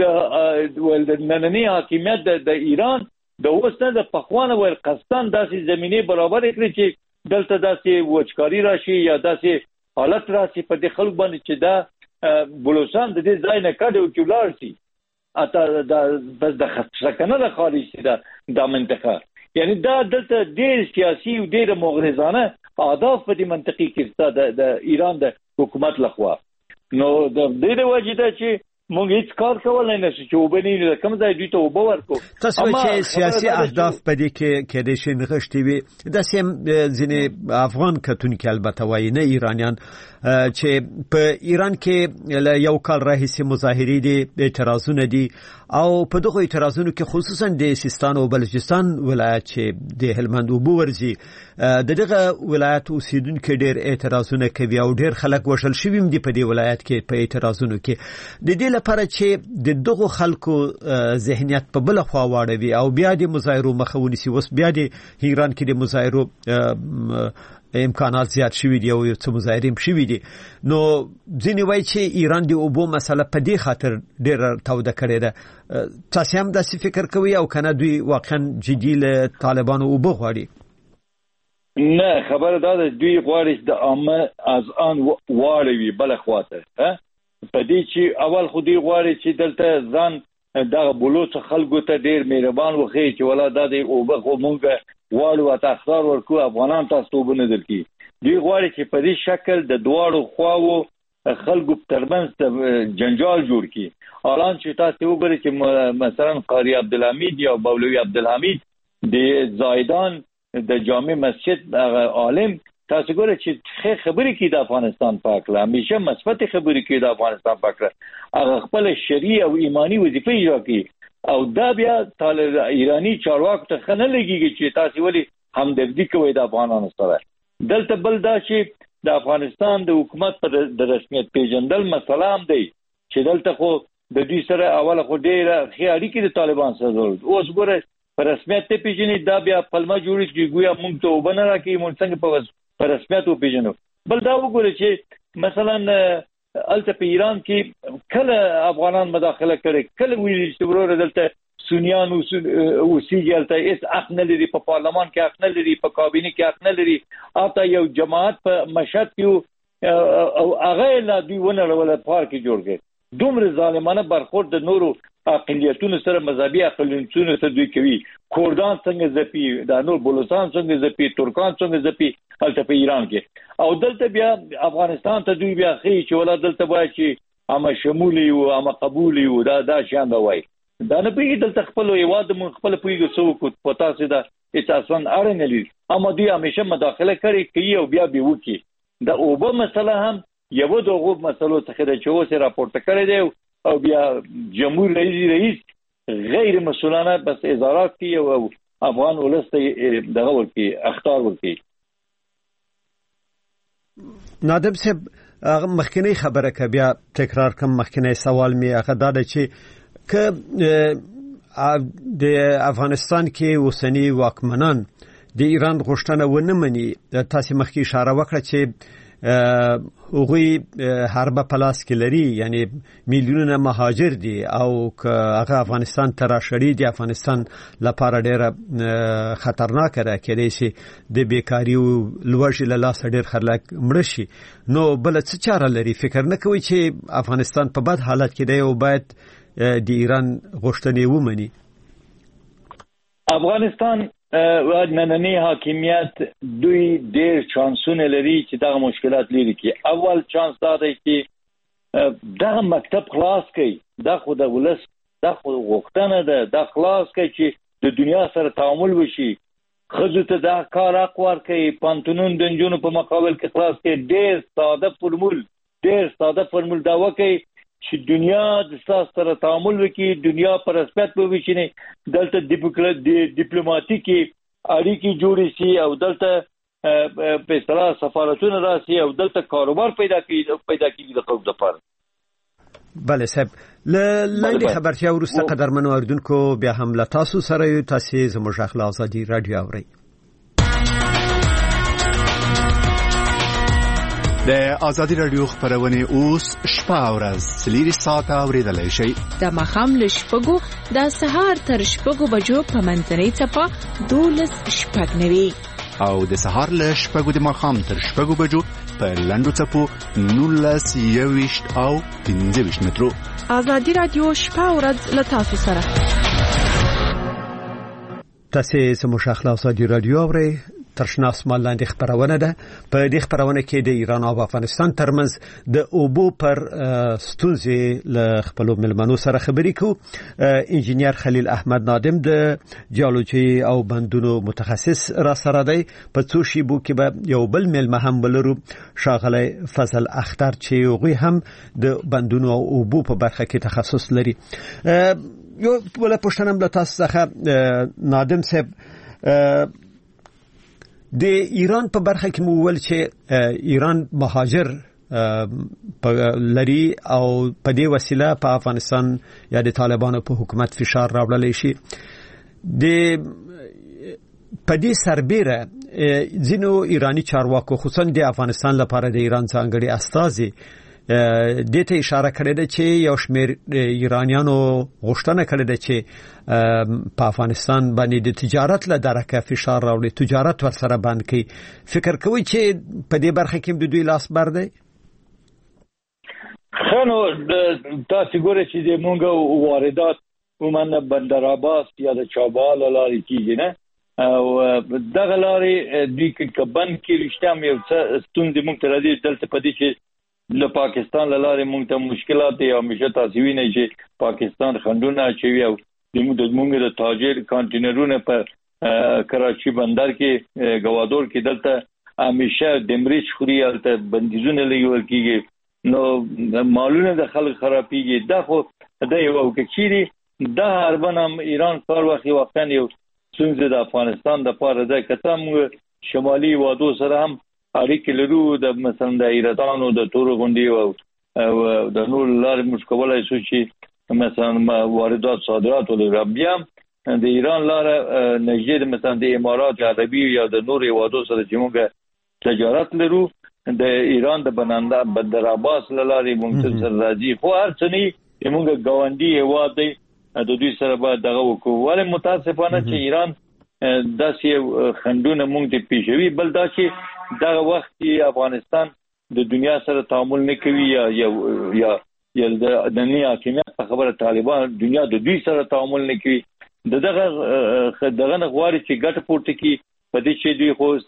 د ول نننی حاکمیت د ایران د اوسنه د پخوانه ول قسطن داسې زمينه برابر کړی چې دلته داسې وچکاری راشي یا داسې حالت راشي په د خلک باندې چې دا بلوچستان د دې ځای نه کډو چې ولار شي اته د بس د خطرکنه د خارجي دا د منطقه یعنی دا دلته ډیر سیاسي او ډیر مغرضانه اهداف په دې منطقي کې د د ایران د حکومت لخوا نو د دې وجه چې مونږ هیڅ کار کولای نه شو چې وبني نه کوم ځای دوی ته وبو ورکو تاسو چې سیاسي اهداف په دې کې کې د شي نغښتي وي د سیم ځینې افغان کتونکو البته وایي نه ایرانیان چې په ایران کې یو کال راهیسې مظاهرې دي اعتراضونه دي او په دغه اعتراضونو کې خصوصا د سیستان او بلوچستان ولایت چې د هلمند وبو ورزي د دغه ولایت اوسیدونکو ډېر اعتراضونه کوي او ډېر خلک وشل شوي دي په دې ولایت کې په اعتراضونو کې د دې لپاره چې د دغه خلکو ذهنیت په بل خوا واړوي او بیا د مظاهرو مخه ونیسي وس بیا د ایران کې د مظاهرو امکانات زیات شوي دي او څه مظاهرې شوي دي نو ځینې وایي چې ایران د اوبو مسله په دې خاطر ډېره توده کړې ده تاسو هم داسې فکر کوئ او کنه دوی واقعا جدي له طالبانو اوبه غواړي نه خبره دا ده دوی غواړي د عامه از آن واړوي بل خواته په دې چې اول خو دوی غواړي چې دلته ځان دغه بلوچ خلکو ته ډیر مهربان وخی چې ولا د اوبه خو مونږ واړو تاثیر ورکو افغانان تاسو وبنه دلکی دوی غواړي چې په دې شکل د دواړو خواو خلکو ترمنځ جنجال جوړ کی الان چې تاسو وګورئ چې مثلا قاری عبدالحمید یا مولوی عبدالحمید د زایدان د جامع مسجد عالم تاسو ګورئ چې خبرې کوي د افغانستان پاک لا همیشه مثبت خبرې کوي د افغانستان پاک هغه خپل شرعي او ایمانی وظیفه اجرا کوي او دا بیا طالب ایرانی چارواکو ته خنه لګیږي چې تاسو ولي همدردي کوي د افغانانو سره دلته بل دا چې د افغانستان د حکومت پر د رسمیت پیژندل مسله هم دی چې دلته خو د دوی سره اوله خو ډیره ښه اړیکې د طالبان سره درلود اوس ګوره پر رسمیت ته پیژنې دا بیا پلمه جوړی چې ګویا موږ ته وبنه راکې موږ څنګه په پر رسمیت او پیژنو بل دا وګوره چې مثلا الته په ایران کې کله افغانان مداخله کړي کله ویل چې ورور دلته سنیان او سیجلته اس حق نه لري په پارلمان کې حق نه لري په کابینه کې حق نه لري اته یو جماعت په مشهد کې او هغه لا دوی ونه ولا پارک جوړ کړي دومره ظالمانه برخورد د نورو اقلیتونو سره مذهبي اقلیتونو ته دوی کوي کوردان څنګه زپی د نور بلوچستان څنګه زپی ترکان څنګه زپی الته په ایران کې او دلته بیا افغانستان ته دوی بیا خي چې ولا دلته وای چې اما شمولي او اما قبولي او دا دا شان دا وای دا نه پیږي دلته خپل یواد مون خپل پیږي څو کو پتا سي دا اساسن اړین لري اما دوی همیشه مداخله کوي کوي او بیا به وکی دا اوبه مسله هم یو دغه مسلو څخه د چوسه راپورته کړی دی او بیا جمهور رئیس رئیس غیر مسؤلانه بس اظهارات کوي او افغان ولسته دغه ورکی اختار ورکی نادم صاحب هغه مخکنی خبره که بیا تکرار کوم مخکنی سوال می هغه دا چې که د افغانستان کې اوسنی واکمنان د ایران غوښتنه ونه مني تاسو مخکې اشاره وکړه چې هغوی حرب پلاس کې لري یعنی میلیونونه مهاجر دي او که هغه افغانستان ته راشړي دي افغانستان لپاره ډېره خطرناک ده کېدای شي د بیکاري او لوږې له لاسه ډېر خلک مړه شي نو بل څه چاره لري فکر نه کوي چې افغانستان په بد حالت کې دی او باید د ایران غوښتنې ومني افغانستان و نننی حاکمیت دوی ډېر چانسونه لري چې دغه مشکلات لري کې اول چانس دا دی چې دغه مکتب خلاص کړي دا خو د ولس دا خو غوښتنه ده دا خلاص کړي چې د دنیا سره تعامل وشي خزو ته دا کار حق ورکړي پانتونون د نجونو په مقابل کې خلاص کړي ډېر ساده فرمول ډېر ساده فرمول دا وکړي چې دنیا د ساس سره تعامل وکړي دنیا پر رسمیت وویشي دلته ډیپلوماټیکي اړیکې جوړې شي او دلته په اصطلاح سفارتونه راشي او دلته کاروبار پیدا کړي پیدا کړي د خلکو لپاره بله صاحب لاندې خبرتیا وروسته قدرمنو اردوونکو بیا هم له تاسو سره یو تاسو زموږ اخلاق ازادي رادیو اورئ د ازادي رادیو خبرونه اوس شپه او ورځ سلیری ساعت اوریدلای شي د مخام ل شپږو د سهار تر شپږو بجو په منځنۍ چپه دولس شپږ نوي او د سهار ل شپږو د مخام تر شپږو بجو په لندو چپو نولس یويشت او پنځه ویشت مترو ازادي رادیو شپه او ورځ ل تاسو سره تاسو سمو شاخلا ازادي رادیو اورئ ترشنا اسمان لاندې خبرونه ده په دې خبرونه کې د ایران او افغانستان ترمنځ د اوبو پر ستونزې له خپل ملمنو سره خبرې کوو انجینیر خلیل احمد نادم د جیولوژي او بندونو متخصص را سره دی په څو شیبو کې به یو بل ملمه هم بلرو شاغلی فضل اختر چې هغوی هم د بندونو او اوبو په برخه کې تخصص لري یو بل پوښتنه له تاسو څخه نادم صاحب د ایران په برخه کې مو ول چې ایران مهاجر لري او په دې وسیله په افغانستان یا د طالبانو په حکومت فشار راوړل شي د په دې سربېره ځینو ایرانی چارواکو خصوصا د افغانستان لپاره د ایران ځانګړي استازي دې ته اشاره کړې ده چې یو شمېر ایرانیانو غوښتنه کړې ده چې په افغانستان باندې د تجارت له درکه فشار راوړي تجارت ورسره بند کړي فکر کوي چې په دې برخه کې د دوی لاس بر دی خنو تاسو ګورئ چې د مونږ واردات ومنه بندر عباس یا د چابهار لارې کیږي نه او دغه لارې د کبن کې رښتیا یو څه ستونزې مونږ ته راځي دلته په دې چې له پاکستان لاره مونږ ته مشکلات یا همیشه تاسو وینئ چې پاکستان خندونه چوي او د مونږ د تاجر کانټینرونه په کراچي بندر کې گوادور کې دلته همیشه دمریچ خوري الته بندیزونه لګول کیږي نو مالونه د خلک خرابېږي دا خو د یو کچيري د هربنم ایران کار وخت وختن یو څنګه د افغانستان د پاره د کتم شمالي وادو سره هم اړیکې لرو د مثلا د ایرانو د تور غونډي او د نور لارې مشکلای شو چې مثلا واردات صادرات ولر بیا د ایران لاره نږدې مثلا د امارات عربي یا د نور وادو سره چې موږ تجارت لرو د ایران د بنانده بندر عباس لارې ممکن سره راځي خو هر څه نه موږ ګاونډي هوا دی د دوی سره به دغه وکړو ولې متاسفانه چې ایران داسې خندونه مونږ ته پیښوي بل دا چې دغه وخت کې افغانستان د دنیا سره تعامل نه کوي یا یا یا د دنیا حکومت په خبره طالبان دنیا د دوی سره تعامل نه کوي دغه دغه غواړي چې ګټ پورته کی په دې چې دوی خو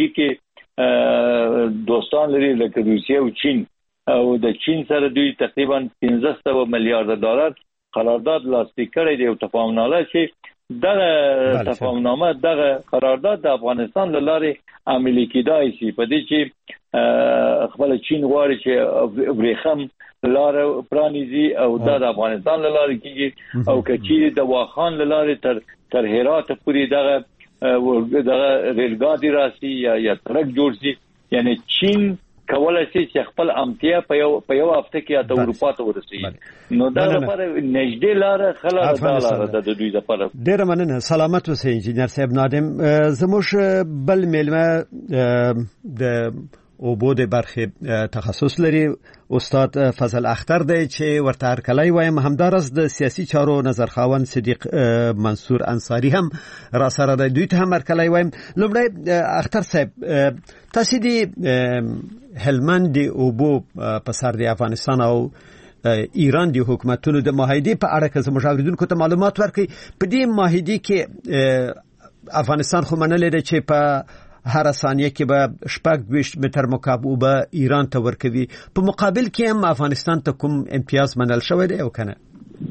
ستراتیژیکي دوستان لري لکه روسیه او چین او د چین سره دوی تقریبا پنځه سوه میلیارډ ډالر قرارداد لاسلیک کړی دی او تفاهمنامه چې دغه تفاهمنامه دغه قرارداد د افغانستان لاره عملي کیدای شي په دې چې خپل چین غواړي چې ورېخم لاره پرانیزي او د افغانستان لاره کیږي او کچې د واخان لاره تر تر هرات پورې دغه دغه ریلګاډي راسي یا یا ترک جوړ شي یعنی چین کولای شي چې خپل امتیا په یو په یو هفته کې ته اروپا ته ورسېږي نو دا لپاره نږدې لاره خلک دا لاره د دوی لپاره ډېر مننه سلامت اوسئ انجینر صاحب نادم زموږ بل ملمه د اوبو د برخه تخصص لري استاد فضل اختر دی چې ورته هرکلی وایم. همدارس د سیاسي چارو نظرخوان صدیق منصور انصاری هم را سره دی، دوی ته هم هرکلی وایم. لومړی اختر صاحب، تاسو د هلمند د اوبو په سر د افغانستان او ایران د حکومتونو د معاهدې په اړه که زموږ اوریدونکو ته معلومات ورکړي. په دې معاهدې کې افغانستان خو منلې ده چې په هر ثانیه کې به شپږ ویشت متر مکعب اوبه ایران ته ورکوي، په مقابل کې هم افغانستان ته کوم امتیاز منل شوی دی او کنه؟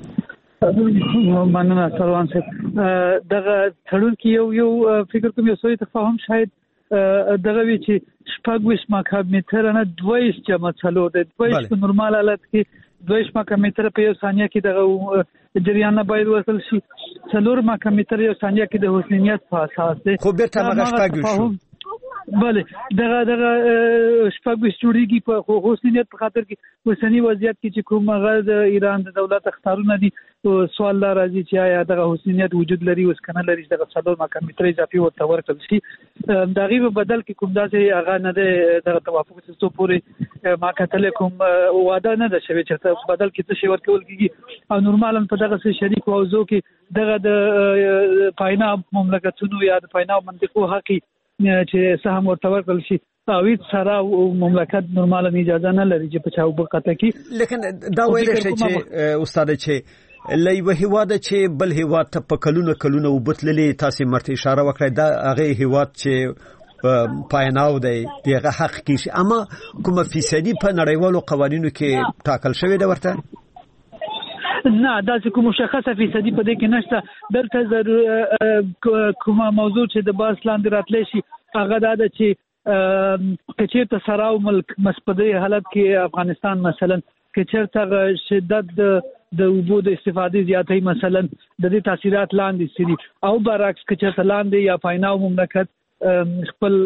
مننه سروان صاحب. دغه تړون کې یو یو فکر کوم یو سوی تفاهم شاید دغه وی چې شپږ ویشت مکعب متر نه دوه ویشت جمع څلور دی، دوه ویشت په نورمال حالت کې دوه ویشت مکعب متر په یو ثانیه کې دغه جریان نه باید وصل شي، څلور مکعب متر یو ثانیه کې د حسنیت په اساس دی. خو بیرته هغه شپږ ویشت بله دغه دغه شپږ ویشت جوړیږي په حسنیت په خاطر کې اوسنی وضعیت کې چې کوم هغه د ایران د دولت اختیارونه دي، سوال لا راځي چې آیا دغه حسنیت وجود لري اوس کنه لري، دغه څلور مکعب متر اضافي ورته ورکړل شي. دغه په بدل کې کوم داسې هغه نه ده دغه توافق څه پورې ما کتل کوم وعده نه ده شوی چې بدل کې څه شی ورکول کیږي او نورمالاً په دغه شریک موضوع کې دغه د پایناب مملکتونو یا د پایناب منطقو حقي چې سهم ورته ورکړل شي او هیڅ سره مملکت نورمالاً اجازه نه لري چې په چاو بقته کې. لیکن دا ویل شي چې استاد چې لایو هیواد چې بل هیواد ته په کلونه کلونه وبتللې، تاسو مرته اشاره وکړه دا هغه هیواد چې پایناو دی دغه حق کې، اما کومه فیصدي په نړیوالو قوانینو کې ټاکل شوی دی ورته؟ نه دا چې کوم مشخصه فیصدي په دې کې نشته. دلته کومه موضوع چې د باس لاندې راتلی شي هغه دا ده چې کچېرته سراو ملک مسپدی حالت کې افغانستان مثلا کچېرته شدت د اوبو د استفادې زیاتې مثلا د دې تاثیرات لاندې سری او برعکس کچېرته لاندې یا پایناو مملکت خپل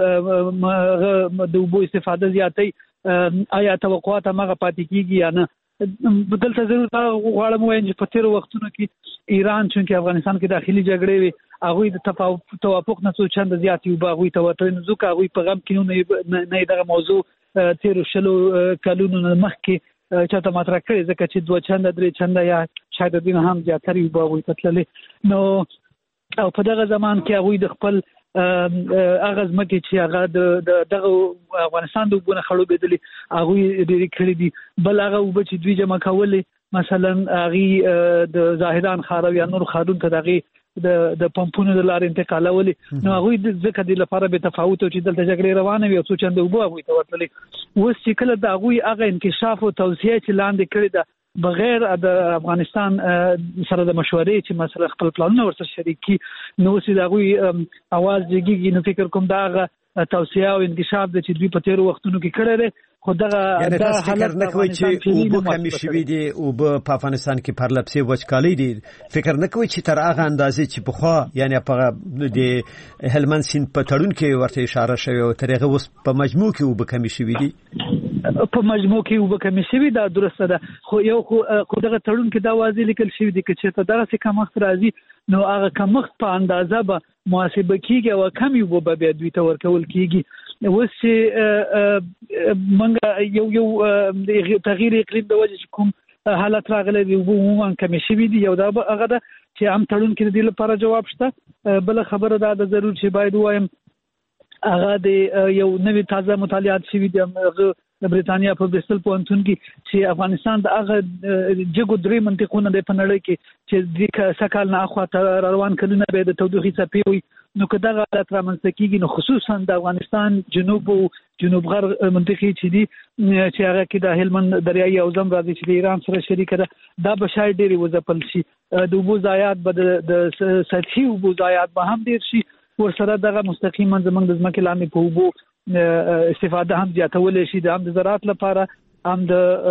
د اوبو استفاده زیاتې آیا توقعات هغه پاتې کیږي یا نه؟ بدلته ضرور غواړم وایم چې په تیر وختونو کې ایران چې افغانستان کې داخلي جګړې وي هغه د توافق نه څو چنده زیات یو باغوي توتر نه ځکه هغه په غم کې نه دغه موضوع تیر شلو کلونو مخکې چاته مطرح کړی ځکه چې دوه چنده درې چنده یا شاید دین هم زیاتري باغوي تللې نو او په دغه زمان کې هغه د خپل اغاز مکه چې هغه د دغه افغانستان د وبونه خړو بدلی هغه ډېری کړی دي، بل هغه وب چې دوی جمع کولې مثلا هغه د زاهدان خاروي یا نور خادون ته دغه د د پمپونو د لارې انتقالولې نو هغه د ځکه د لپاره به تفاوت او چې دلته جګړې روانه وي او څو چنده وبو هغه ته ورتلې اوس چې کله د هغه هغه انکشاف او توسعه چې لاندې کړی ده بغیر د افغانستان سره د مشورې چې مثلا خپل پلانونه ورسره شریکي نو چې دغه اواز دیږي نو فکر کوم دا توسعه او انکشاف د چې دوی په تیر وختونو کې کړی دی خو دغه د حالت نه کوي چې او به کمی شوي دي او په افغانستان کې پرلپسې وچکالي دي، فکر نه کوي چې تر هغه اندازې چې په خوا یعنی په د هلمند سیند په تړون کې ورته اشاره شوی او تر هغه اوس په مجموع کې او به کمی شوي دي په مجموع کې او به کمی شوي دا درسته ده خو یو خو دغه تړون کې دا واضح لیکل شوی دی چې ته دغه څه کمښت راځي نو هغه کمښت په اندازه به محاسبه کیږي او کم یو به بیا دوی ته ورکول کیږي. اوس چې منګه یو یو تغییر اقلیم د وجه کوم حالت راغلی دی عموما کمی شوي دي یو دا هغه ده چې هم تړون کې د دې لپاره جواب شته. بل خبره دا ده ضرور چې باید وایم هغه د یو نوی تازه مطالعات شوي دي هغه د بریتانیا په برسل پوهنتون کې چې افغانستان د هغه جګو درې منطقونه د پنړې کې چې د سکهال نه اخوا روان کلونه به د تودوخې څپې وي نو که دغه حالت رامنځته کیږي نو خصوصا د افغانستان جنوب او جنوب غرب منطقې چې دي چې هغه کې د هلمند دریایي حوزه راځي چې د ایران سره شریک ده دا به شاید ډېری وځپل شي، د اوبو ضایعات به د سطحي اوبو ضایعات به هم ډېر شي، ورسره دغه مستقیما زموږ د ځمکې لاندې په اوبو استفاده هم زیاتول شي د هم د زراعت لپاره هم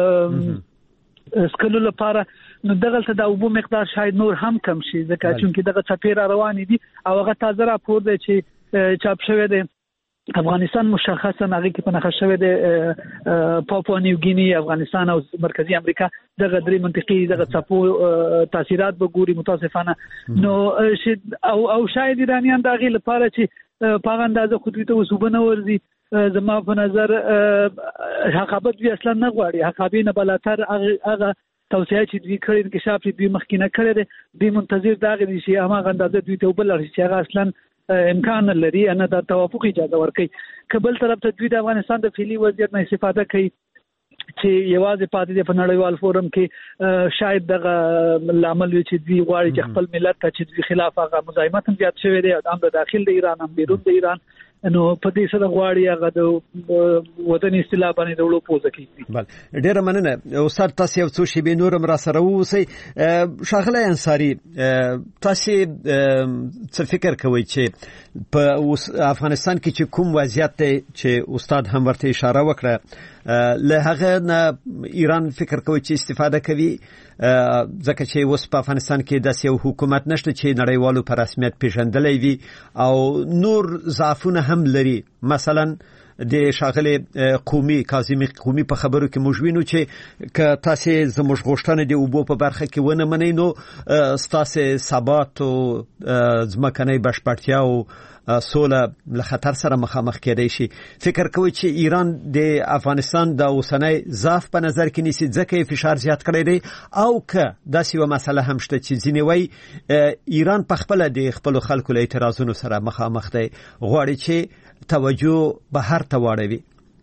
د سکلو لپاره نو دغه ته د اوبو مقدار شاید نور هم کم شي ځکه چې دغه چاپیر روان دي او هغه تازه راپور دی چې چاپ شوی دی افغانستان مشخصا هغه کې په نخښه شوی دی پاپوا نیو ګینی افغانستان او مرکزی امریکا دغه درې منطقې دغه څپو تاثیرات به ګوري متاسفانه نو او او شاید ایرانیان دغه لپاره چې په اندازه خودی ته وسوبنه ورزي زما په نظر حقابت وی اصلا نه غواړي. حقابې نه بلاتر هغه توصیه چې دوی کړی انکشاف دوی مخکینه کړی دی، دوی منتظر داغه دي چې هغه اندازه دوی ته وبلل چې هغه اصلا امکان لري ان د توافق اجازه ورکړي. کبل طرف ته دوی د افغانستان د فعلی وضعیت نه استفاده کوي چې یوازې پاتې دي په نړیوال فورم کې شاید دغه لامل وي چې دوی غواړي چې خپل ملت ته چې دوی خلاف هغه مزاحمت هم زیات شوی دی، هم د داخل د ایران هم بیرون د ایران، نو په دې سره غواړي هغه د وطن اصطلاح باندې د وړو پوزه کوي. بل ډیره مننه استاد، تاسو یو څو شی به نورم را سره ووسی. شاغله انصاری، تاسو څه فکر کوئ چې په افغانستان کې چې کوم وضعیت دی چې استاد هم ورته اشاره وکړه، له هغه نه ایران فکر کوي چې استفاده کوي ځکه چې اوس په افغانستان کې داسې یو حکومت نشته چې نړیوالو په رسمیت پیژندلی وي او نور ضعفونه هم لري. مثلا د شاغله قومي کاظمی قومي په خبرو کې موږ وینو چې که تاسو زموږ غوښتنه دی وبو په برخه کې ونه منئ نو ستاسو ثبات او ځمکنۍ بشپړتیا او سوله له خطر سره مخامخ کېدای شي. فکر کوي چې ایران د افغانستان د اوسنۍ ضعف په نظر کې نیسي ځکه فشار زیات کړی دی، او که داسې یوه مسله هم شته چې ځینې وایي ایران په خپله د خپلو خلکو له اعتراضونو سره مخامخ دی، غواړي چې توجه بهر ته واړوي.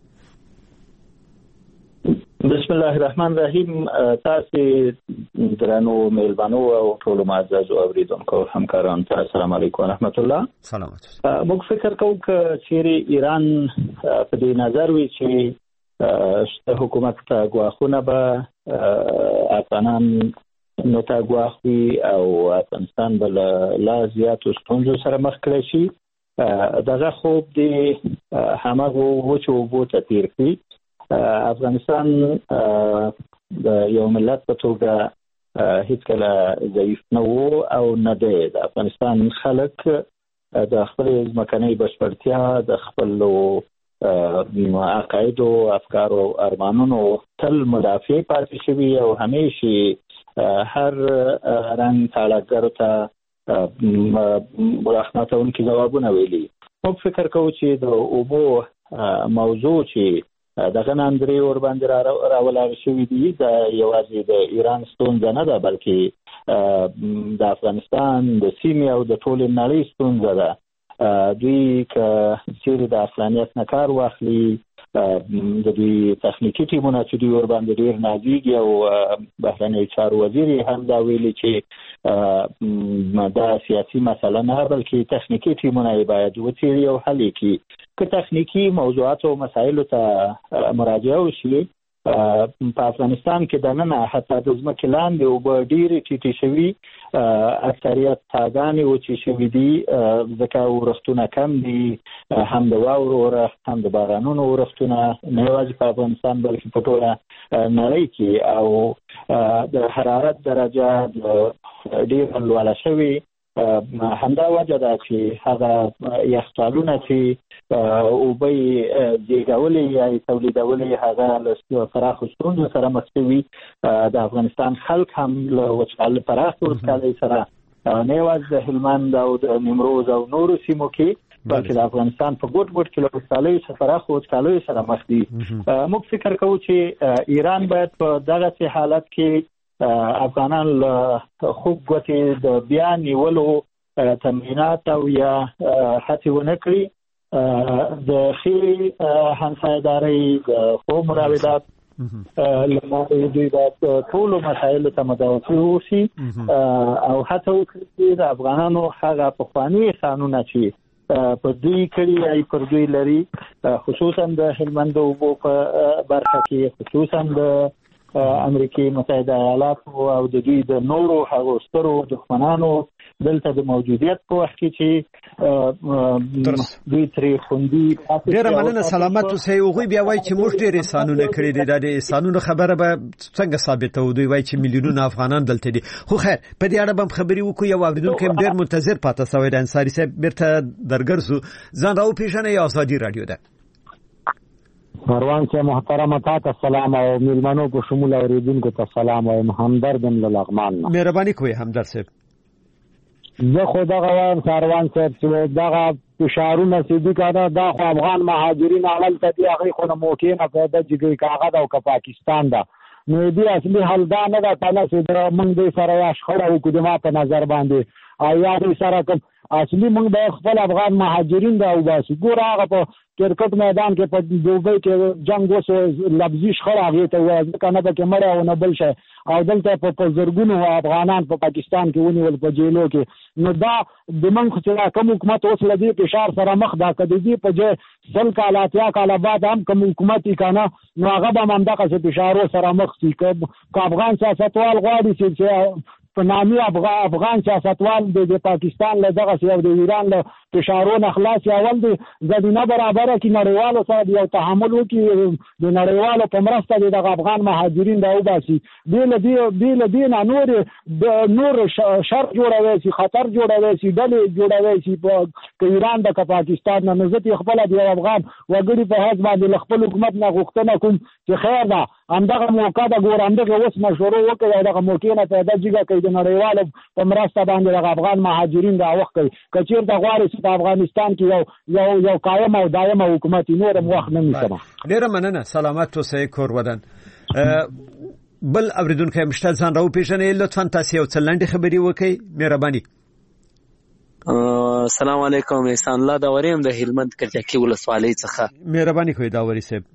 بسم الله الرحمن الرحیم. تاسو درنو میلمانو او ټول معزز اوریدونکو همکاران ته السلام علیکم ورحمت الله. سلامات. موږ فکر کوو چې چیرې ایران په دې نظر وي چې حکومت ته غواخونه به افغانان نو ته غواخي او افغانستان بل لا زیاتو ستونزو سره مخ کړي شي، دغه خوب دی همغه وچو بو ته تیر کړي. افغانستان د یو ملت په توګه هیڅ کله ضعیف نه وو او نه دی. د افغانستان خلک د خپل ځمکنۍ بشپړتیا، د خپل عقاید او افکار او ارمانونو تل مدافع پاتې شوي او همیشه هر رنګ تاړهګرو ته مراحمتونکي ځوابونه ویلي. موږ فکر کوو چې د اوبو موضوع چې دغه نن درې ور باندې راولاړ شوی دی د یوازې د ایران ستونزه نه ده، بلکې د افغانستان د سیمې او د ټول نړۍ ستونزه ده. دوی که چیرې د عقلانیت نه کار واخلي، د دوی تخنیکي ټیمونه چې دوی ور باندې ډېر نازیږي او بهرنی چارو وزیر هم دا ویلي چې دا سیاسي مسله نه بلکې تخنیکي ټیمونه یې باید وڅېړي او حل یې کړي. که تخنیکي موضوعات او مسایلو ته مراجعه وشي، په افغانستان کې دننه حتی د ځمکې لاندې اوبه ډېرې ټیټې شوي، اکثریت څاګانې وچې شوي دي ځکه ورښتونه کم دي، هم د واورو ورښت هم د بارانونو ورښتونه نه یوازې په افغانستان بلکې په ټوله نړۍ کې، او د حرارت درجه ډېره لوړه شوې. همدا وجه ده چې هغه یخچالونه چې اوبه یې زیږولې یا یې تولیدولې هغه له پراخو ستونزو سره مخ شوي. د افغانستان خلک هم له وچکالۍ پراخو وچکالۍ سره نه یوازې د هلمند او د نیمروز او نورو سیمو کې بلکې د افغانستان په ګوټ ګوټ کې له وچکالیو سره پراخو وچکالیو سره مخ دي. موږ فکر کوو چې ایران باید په دغسې حالت کې افغانان له خوب ګوتې د بیا نیولو تمرینات او یا هڅې ونه کړي. د ښې همسایه‌دارۍ، د ښو مراودات له لارې دوی باید ټولو مسایلو ته متوجه واوسي او هڅه وکړي چې د افغانانو هغه پخواني احسانونه چې په دوی کړي ای پر دوی لري، خصوصا د هلمند د اوبو په برخه کې، خصوصا د امریکای متحده ایالاتو او د دوی د نورو هغو سترو دښمنانو دلته د موجودیت په وخت کې چې دوی ترې خوندي. ډېره مننه، سلامت اوسئ. هغوی بیا وایي چې موږ ډېر احسانونه کړي دي، دا د احسانونو خبره به څنګه ثابتوو؟ دوی وایي چې میلیونونه افغانان دلته دي. خو خیر په دې اړه به هم خبرې وکړو. یو اورېدونکی هم ډېر منتظر پاتې شوی دی. انصاري صاحب بیرته درګرځو، ځان راوپېژنئ. یا ازادي راډیو ده. مروان صاحب محترم، تاسو سلام او میلمنو په شمول اوریدونکو ته سلام او همدرد له لغمان. مهرباني کوئ همدرد صاحب. زه خو دغه وایم مروان صاحب چې دغه فشارونه سیدی کنه دا خو افغان مهاجرین عمل ته دی هغه خو نه موقع نه پیدا جګی کاغه دا او پاکستان دا نو دې اصلي حل دا نه دا تنه چې موږ دې سره یا شخړه وکړو ما په نظر باندې آیا دې سره کوم اصلي موږ د خپل افغان مهاجرین دا وباسو ګور هغه په کرکټ میدان کې په دوبۍ کې جنگ وسو لفظي شخړه هغه ته وایي کنه به کې مړ او نه بل شي او دلته په زرګونو افغانان په پاکستان کې ونیول په جیلو کې نو دا د موږ چې کوم حکومت اوس لدی فشار سره مخ دا کدی په ځای سل کاله اتیا کاله بعد هم کوم حکومت کنه نو هغه به هم دغه فشارو سره مخ شي که افغان سیاستوال غواړي چې په نامي افغان سیاستوال د پاکستان له دغه او د ایران له فشارونو خلاص اول د زمينه برابر کې نړیوالو سره یو تحمل وکړي د نړیوالو په مرسته د افغان مهاجرین دا وباسي د دې د دې نه نور د نور شر جوړوي چې خطر جوړوي چې ډلې جوړوي چې په ایران د پاکستان نه نزت خپل د افغان وګړي په هڅه باندې خپل حکومت نه غوښتنه کوم چې خیر ده همدغه موقع د ګور همدغه اوس مشورو وکړي دغه موقع نه پیدا جګه کوي د نړیوالو په مرسته باندې د افغان مهاجرین دا وخت کوي کچیر د غواړي په افغانستان کې یو یو یو قائم او دائم حکومت نور وخت نه میسمه ډیره مننه سلامت اوسئ کور ودان بل اوریدونکو مشته ځان راو پیژنې لطفا تاسو یو څه لنډه خبري وکړئ مهرباني السلام علیکم احسان الله دا وریم د هلمند کچکی ولسوالۍ څخه مهرباني کوئ دا وری صاحب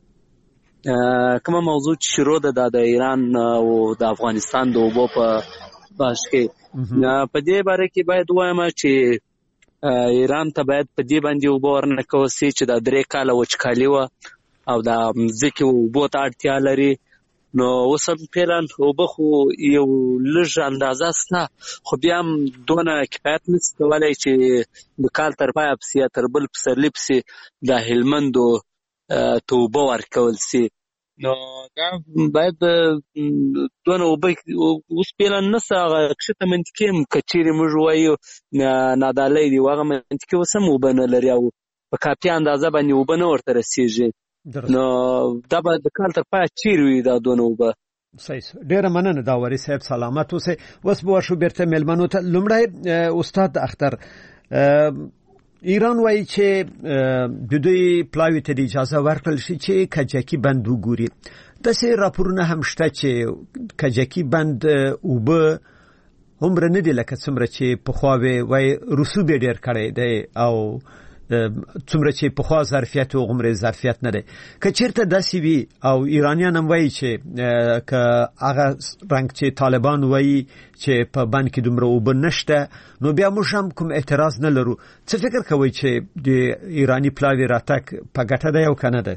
کومه موضوع شروع ده د ایران او د افغانستان د اوبو په باش کې په دې باره کې باید وایم چې ایران ته باید په دې باندې اوبو ورنکو سي چې د درې کاله وچکالي و او د ځکه اوبو ته اړتیا لري نو اوس هم فعلا اوبه خو یو لږ اندازه سته خو بیا هم دونه کفایت نشي کولی چې د کال تر پایه پسې یا تر بل پسرلي پسې د هلمندو ته اوبه ورکول سي نو دا باید دونه اوبه اوس فعلا نسته هغه کښته منطقي هم که چیرې موږ وایو نادالی دي هغه منطقي اوس هم اوبه نه لري او په کافي اندازه باندې اوبه نه ورته رسېږي نو دا به د کال تر پایه چیرې وي دا دونه اوبه صحیح ډیره مننه دا وری صاحب سلامت اوسئ اوس به ورشو بیرته میلمنو ته لومړی استاد اختر ایران وایي چې د دوی پلاوي ته اجازه ورکړل شي چې کجکی بند وګوري داسې راپورونه هم شته چې کجکی بند اوبه عمر نه دی لکه څومره چې پخوا وایي رسوب ډیر کړی دی او څومره چې پخوا ظرفیت او عمر ظرفیت نه دی که چیرته داسې وي او ایرانیان هم وایي چې که هغه رنګ چې طالبان وایي چې په بند کې دومره اوبه نشته نو بیا موږ هم کوم اعتراض نه لرو څه فکر کوئ چې د ایرانی پلاوي راتګ په ګټه دی او که نه دی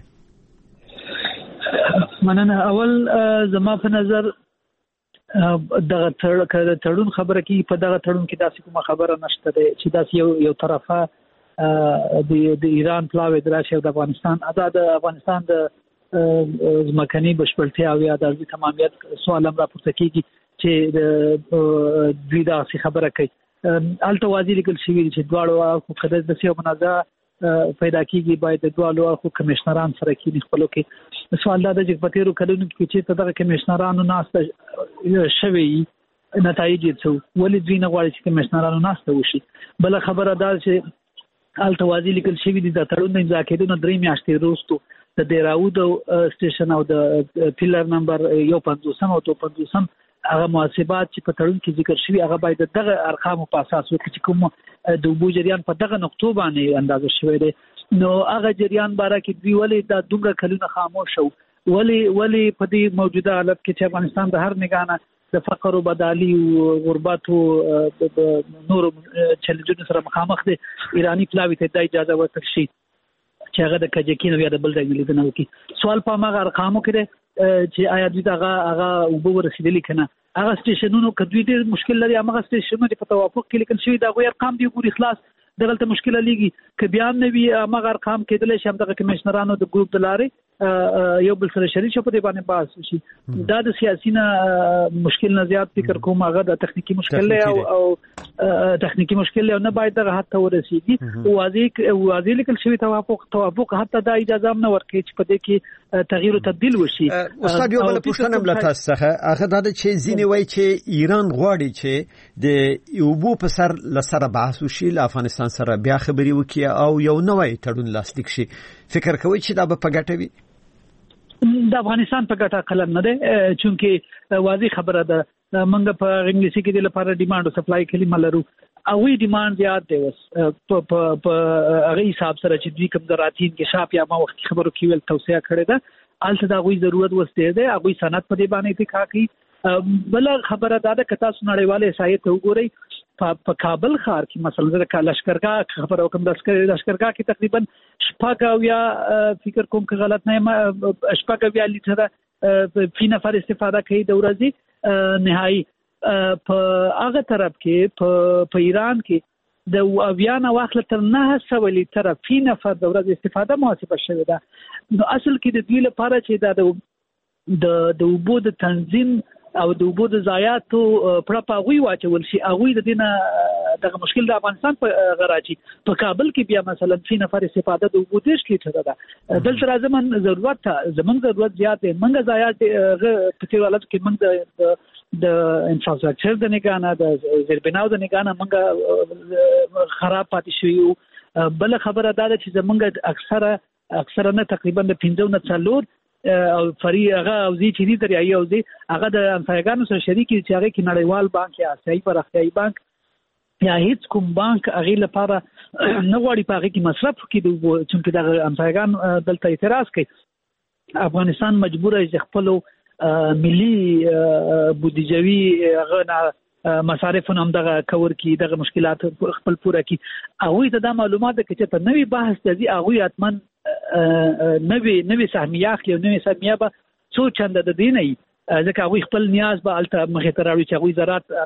مننه اول زما په نظر دغه تړون خبره کې په دغه تړون کې داسې کومه خبره نشته ده چې داسې یو یو طرفه د د ایران پلاوی دراشي او د افغانستان آزاد افغانستان د ځمکني بشپړتیا او یا د تمامیت سوال هم راپورته کیږي چې د دوی داسې خبره کوي الته واضح لیکل شوی چې دواړو خو کده د سیو منازعه پیدا کیږي باید د دواړو خو کمشنران سره کې خپلو کې سوال دا چې په تیرو کلونو کې چې دغه کمشنرانو ناسته شوی نتایج یې څو ولې دوی نه غواړي چې کمشنرانو ناسته وشي بل خبره دا چې الته واضح لیکل شوی دي د تړون امضا کېدو نه درې میاشتې وروسته د ډیراود سټیشن او د پیلر نمبر یو پنځوسم او دوه پنځوسم هغه محاسبات چې په تړون کې ذکر شوی هغه باید دغه ارقامو په اساس وکړي چې کوم د اوبو جریان په دغه نقطو باندې اندازه شوی دی نو هغه جریان باره کې دوی ولې دا دومره کلونه خاموش شو ولې ولې په دې موجوده حالت کې چې افغانستان د هر نگانه د فقر او بدالي او غربت او نور چیلنجونو سره مخامخ دي ایرانی پلاوی ته د اجازه ورکړي شي چې هغه د کجکین یا د بل ځای لیدنه وکړي سوال په هغه ارقامو کې چې آیا دوی دغه هغه اوبه ورسېدلي کنه هغه سټیشنونو کدوې ډېر مشکل لري هغه سټیشنونو په توافق کې لیکل شوی دا غوي ارقام دی ګوري خلاص دغه مشکله لګي ک بیا نو وی هغه ارقام کېدل شي هم دغه کمشنرانو د ګروپ دلاري یو بل سره شریک په دې باندې باس شي دا د سیاسي نه مشکل نه زیات فکر کوم هغه د تخنیکی مشکل له او او تخنیکی مشکل له نه باید دغه حتی ورسیږي او واضح واضح لیکل شوی توافق توافق حتی دا اجازه نه ورکړي چې په دې کې تغییر او تبديل وشي. استاد یو بل پوښتنه ملته څخه هغه دا چې ځینې وایي چې ایران غواړي چې د یوبو په سر لسره بحث وشي له افغانستان سره بیا خبري وکړي او یو نوې تړون لاسلیک شي. فکر کوي چې دا به په ګټه وي؟ د افغانستان په ګټه کلم نه ده چونکه واضح خبره ده منګه په انګلیسي کې د لپاره ډیماند او سپلای کلمه لرو او وی ډیماند زیات دی وس په په هغه حساب سره چې دوی کوم دراتین کې شاپ یا ما وخت خبرو کې ویل توسعه کړې ده الته دا غوي ضرورت وسته ده هغه صنعت په دې باندې اتفاق کوي بل خبره دا ده کتا سنړیواله سایت وګورئ په کابل ښار کې مثلا د لشکرګاه خبرو کوم د لشکرګاه کې تقریبا شپږ یا فکر کوم که غلط نه شپږ یا لیټره فی نفر استفاده کوي د ورځې نهایی په هغه طرف کې په په ایران کې د اویان واخل تر نه سو لیټره فی نفر د ورځې استفاده محاسبه شوې ده نو اصل کې د دوی لپاره چې دا د د وبو د تنظیم او د وبو د ضایعاتو پرپاغوي واچول شي هغه د دینه دغه مشکل د افغانستان په غراچی په کابل کې بیا مثلا فی نفر استفاده د وبو دیش کې تر ده دلته زمون ضرورت زمون ضرورت زیات دی منګه ضایعات په تیرالت کې منګه د انفراستراکچر د نگانه د زیربناو د نگانه منګه خراب پاتې شوی بل خبره دا ده چې زمونږ اکثره اکثره نه تقریبا د پنځه نه څلور او فری هغه او زی چې دي دریایي او زی هغه د همسایګانو سره شریکي چې هغه کې نړیوال بانک یا آسیایي پراختیایي بانک یا هیڅ کوم بانک هغه لپاره نه غواړي په هغه کې مصرف کړي چې د همسایګان دلته اعتراض کوي افغانستان مجبور دی خپل ملي بودیجوي هغه مصارف هم دغه کور کی دغه مشکلات خپل پوره کی او دا معلومات چې ته نوې بحث دی هغه اتمن نوې نوې سهمیه اخلي او نوې سهمیه به څو چنده د دیني ځکه هغه خپل نیاز به الته مخې ته راوړي چې هغه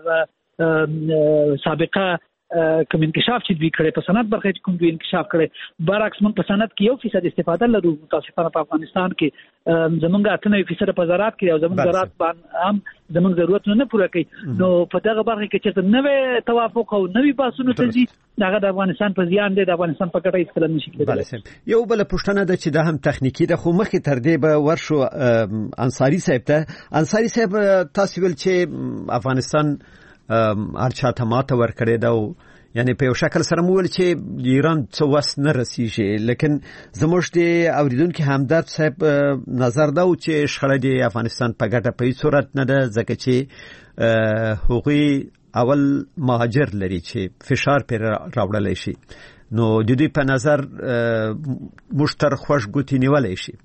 زراعت سابقه کوم انکشاف چې دوی کړي په صنعت برخه کې کوم دوی انکشاف کړي برعکس موږ په صنعت کې یو فیصد استفاده لرو متاسفانه په افغانستان کې زمونږ اته نوي فیصد په زراعت کې او زمونږ زراعت باندې هم زمونږ ضرورت نه پوره کوي نو په دغه برخه کې چې نوې توافق او نوې باسونو ته ځي دغه د افغانستان په زیان دی د افغانستان په ګټه هیڅ کله نشي کېدلی یو بل پوښتنه ده چې دا هم تخنیکی ده خو مخکې تر دې به ورشو انصاری صاحب ته انصاری صاحب تاسو ویل چې افغانستان ارچا ته ماته ور کړی دا یعنی په یو شکل سره مول چې ایران څه وس نه رسیږي لیکن زموږ د اوریدونکو همدرد صاحب نظر دا و چې شخړه د افغانستان په ګټه په هیڅ صورت نه ده ځکه چې حقوقي اول مهاجر لري چې فشار پر راوړل شي نو د دې په نظر مشتر خوش ګوتی نیولای شي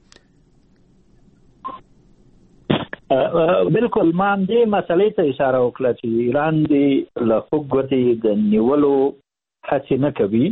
بالکل ما هم دې مسلې ته اشاره وکړه چې ایران دې له حقوقي د نیولو هڅه نه کوي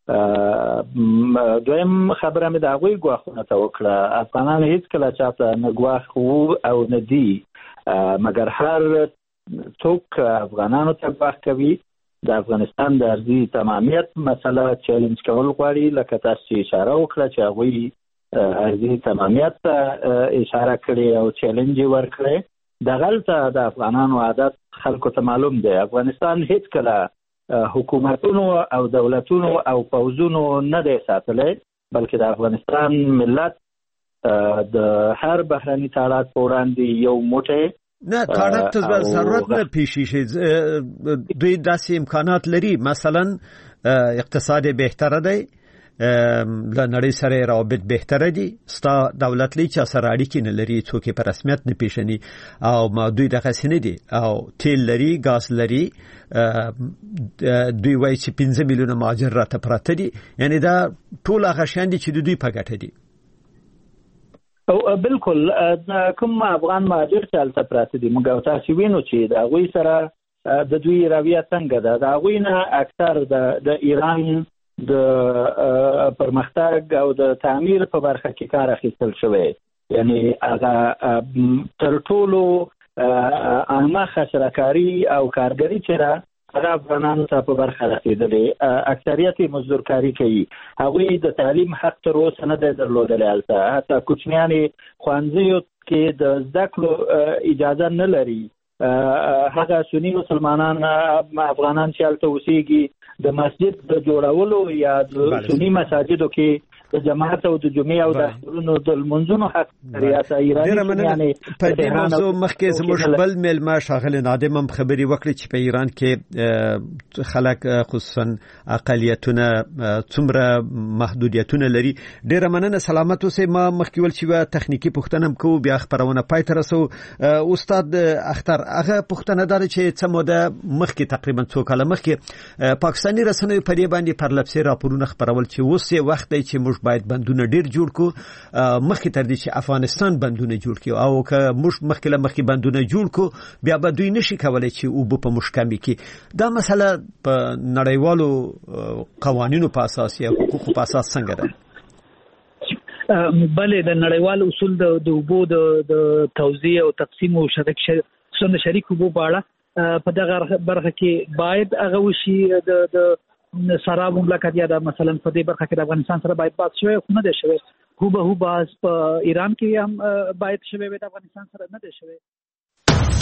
دویم خبره مې د هغوی ګواښونه ته وکړه افغانان هیڅ کله چاته نه ګواښ او نه دي مګر هر څوک افغانانو ته ګواښ کوي د افغانستان د ارضي تمامیت مسله چیلنج کول غواړي لکه تاسو چې اشاره وکړه چې هغوی ارضي تمامیت ته اشاره کړې او چیلنج ورکړي د غلطه د افغانانو عادت خلکو ته معلوم دی افغانستان هیڅ کله حکومتونو او دولتونو او پوځونو نه دی ساتلی بلکې د افغانستان ملت د هر بهرني تاړاک په وړاندې یو موټی نه تاړاک ته ضرورت نه پیښیږي دوی داسې امکانات لري مثلا اقتصاد بهتره دی له نړۍ سره روابط بهتره دي ستا دولت لې چې سره اړیکې نه لري څوک په رسمیت نه پیژني او ما دوی دغه سینې دي او تیل لري ګاز لري دوی وایي چې پنځه میلیونه مهاجر راته پراته دي یعنی دا ټول هغه شیان دي چې دوی په ګټه دي او بالکل کوم افغان مهاجر چې هلته پراته دي موږ تاسو وینو چې د هغوی سره د دوی رویه څنګه ده د هغوی نه اکثر د ایران د پرمختګ او د تعمیر په برخه کې کار اخیستل شوی یعنی هغه تر ټولو عامه شراکاري او کارګری چې هغه افغانانو ته په برخه رسیدلې. اکثریت مزدورکاري کوي، هغوی د تعلیم حق تر اوسه نه دی درلودلی. هلته حتی کوچنیانې ښوونځیو کې د زده کړو اجازه نه لري. هغه سنی مسلمانان افغانان چې هلته اوسېږي د مسجد د جوړولو یا د سنی مساجدو کې د جماعت او د جمعې او د اخترونو د لمونځونو حق ریاست ایرانی یعنی په دې موضوع مخکې زموږ بل میلمه ښاغلی نادم هم خبرې وکړې چې په ایران کې خلک خصوصا اقلیتونه څومره محدودیتونه لري. ډېره مننه، سلامت اوسئ. ما مخکې ویل چې تخنیکي پوښتنه هم کوو، بیا خپرونه پای ته رسوو. استاد اختر، هغه پوښتنه دا ده چې څه موده مخکې تقریبا څو کاله مخکې پاکستاني رسنیو په دې باندې پرلپسې راپورونه خپرول چې اوس یې وخت دی چې موږ باید بندونه ډیر جوړ کو، مخکې تر دې چې افغانستان بندونه جوړ کړي، او که موږ مخکې له مخکې بندونه جوړ کو بیا به دوی نشي کولای چې اوبه په موږ کمې کړي. دا مسله په نړیوالو قوانینو په اساس یا حقوقو په اساس څنګه ده؟ بله، د نړیوال اصول د اوبو د توزیع او تقسیم او شریک څنګه شریک اوبو په اړه په دغه برخه کې باید هغه وشي. د سراب مملکت یا د مثلا په دې برخه کې د افغانستان سره باید بحث شوی، خو نه دی شوی. هو به هو بحث په ایران کې هم باید شوی وي، د افغانستان سره نه دی شوی.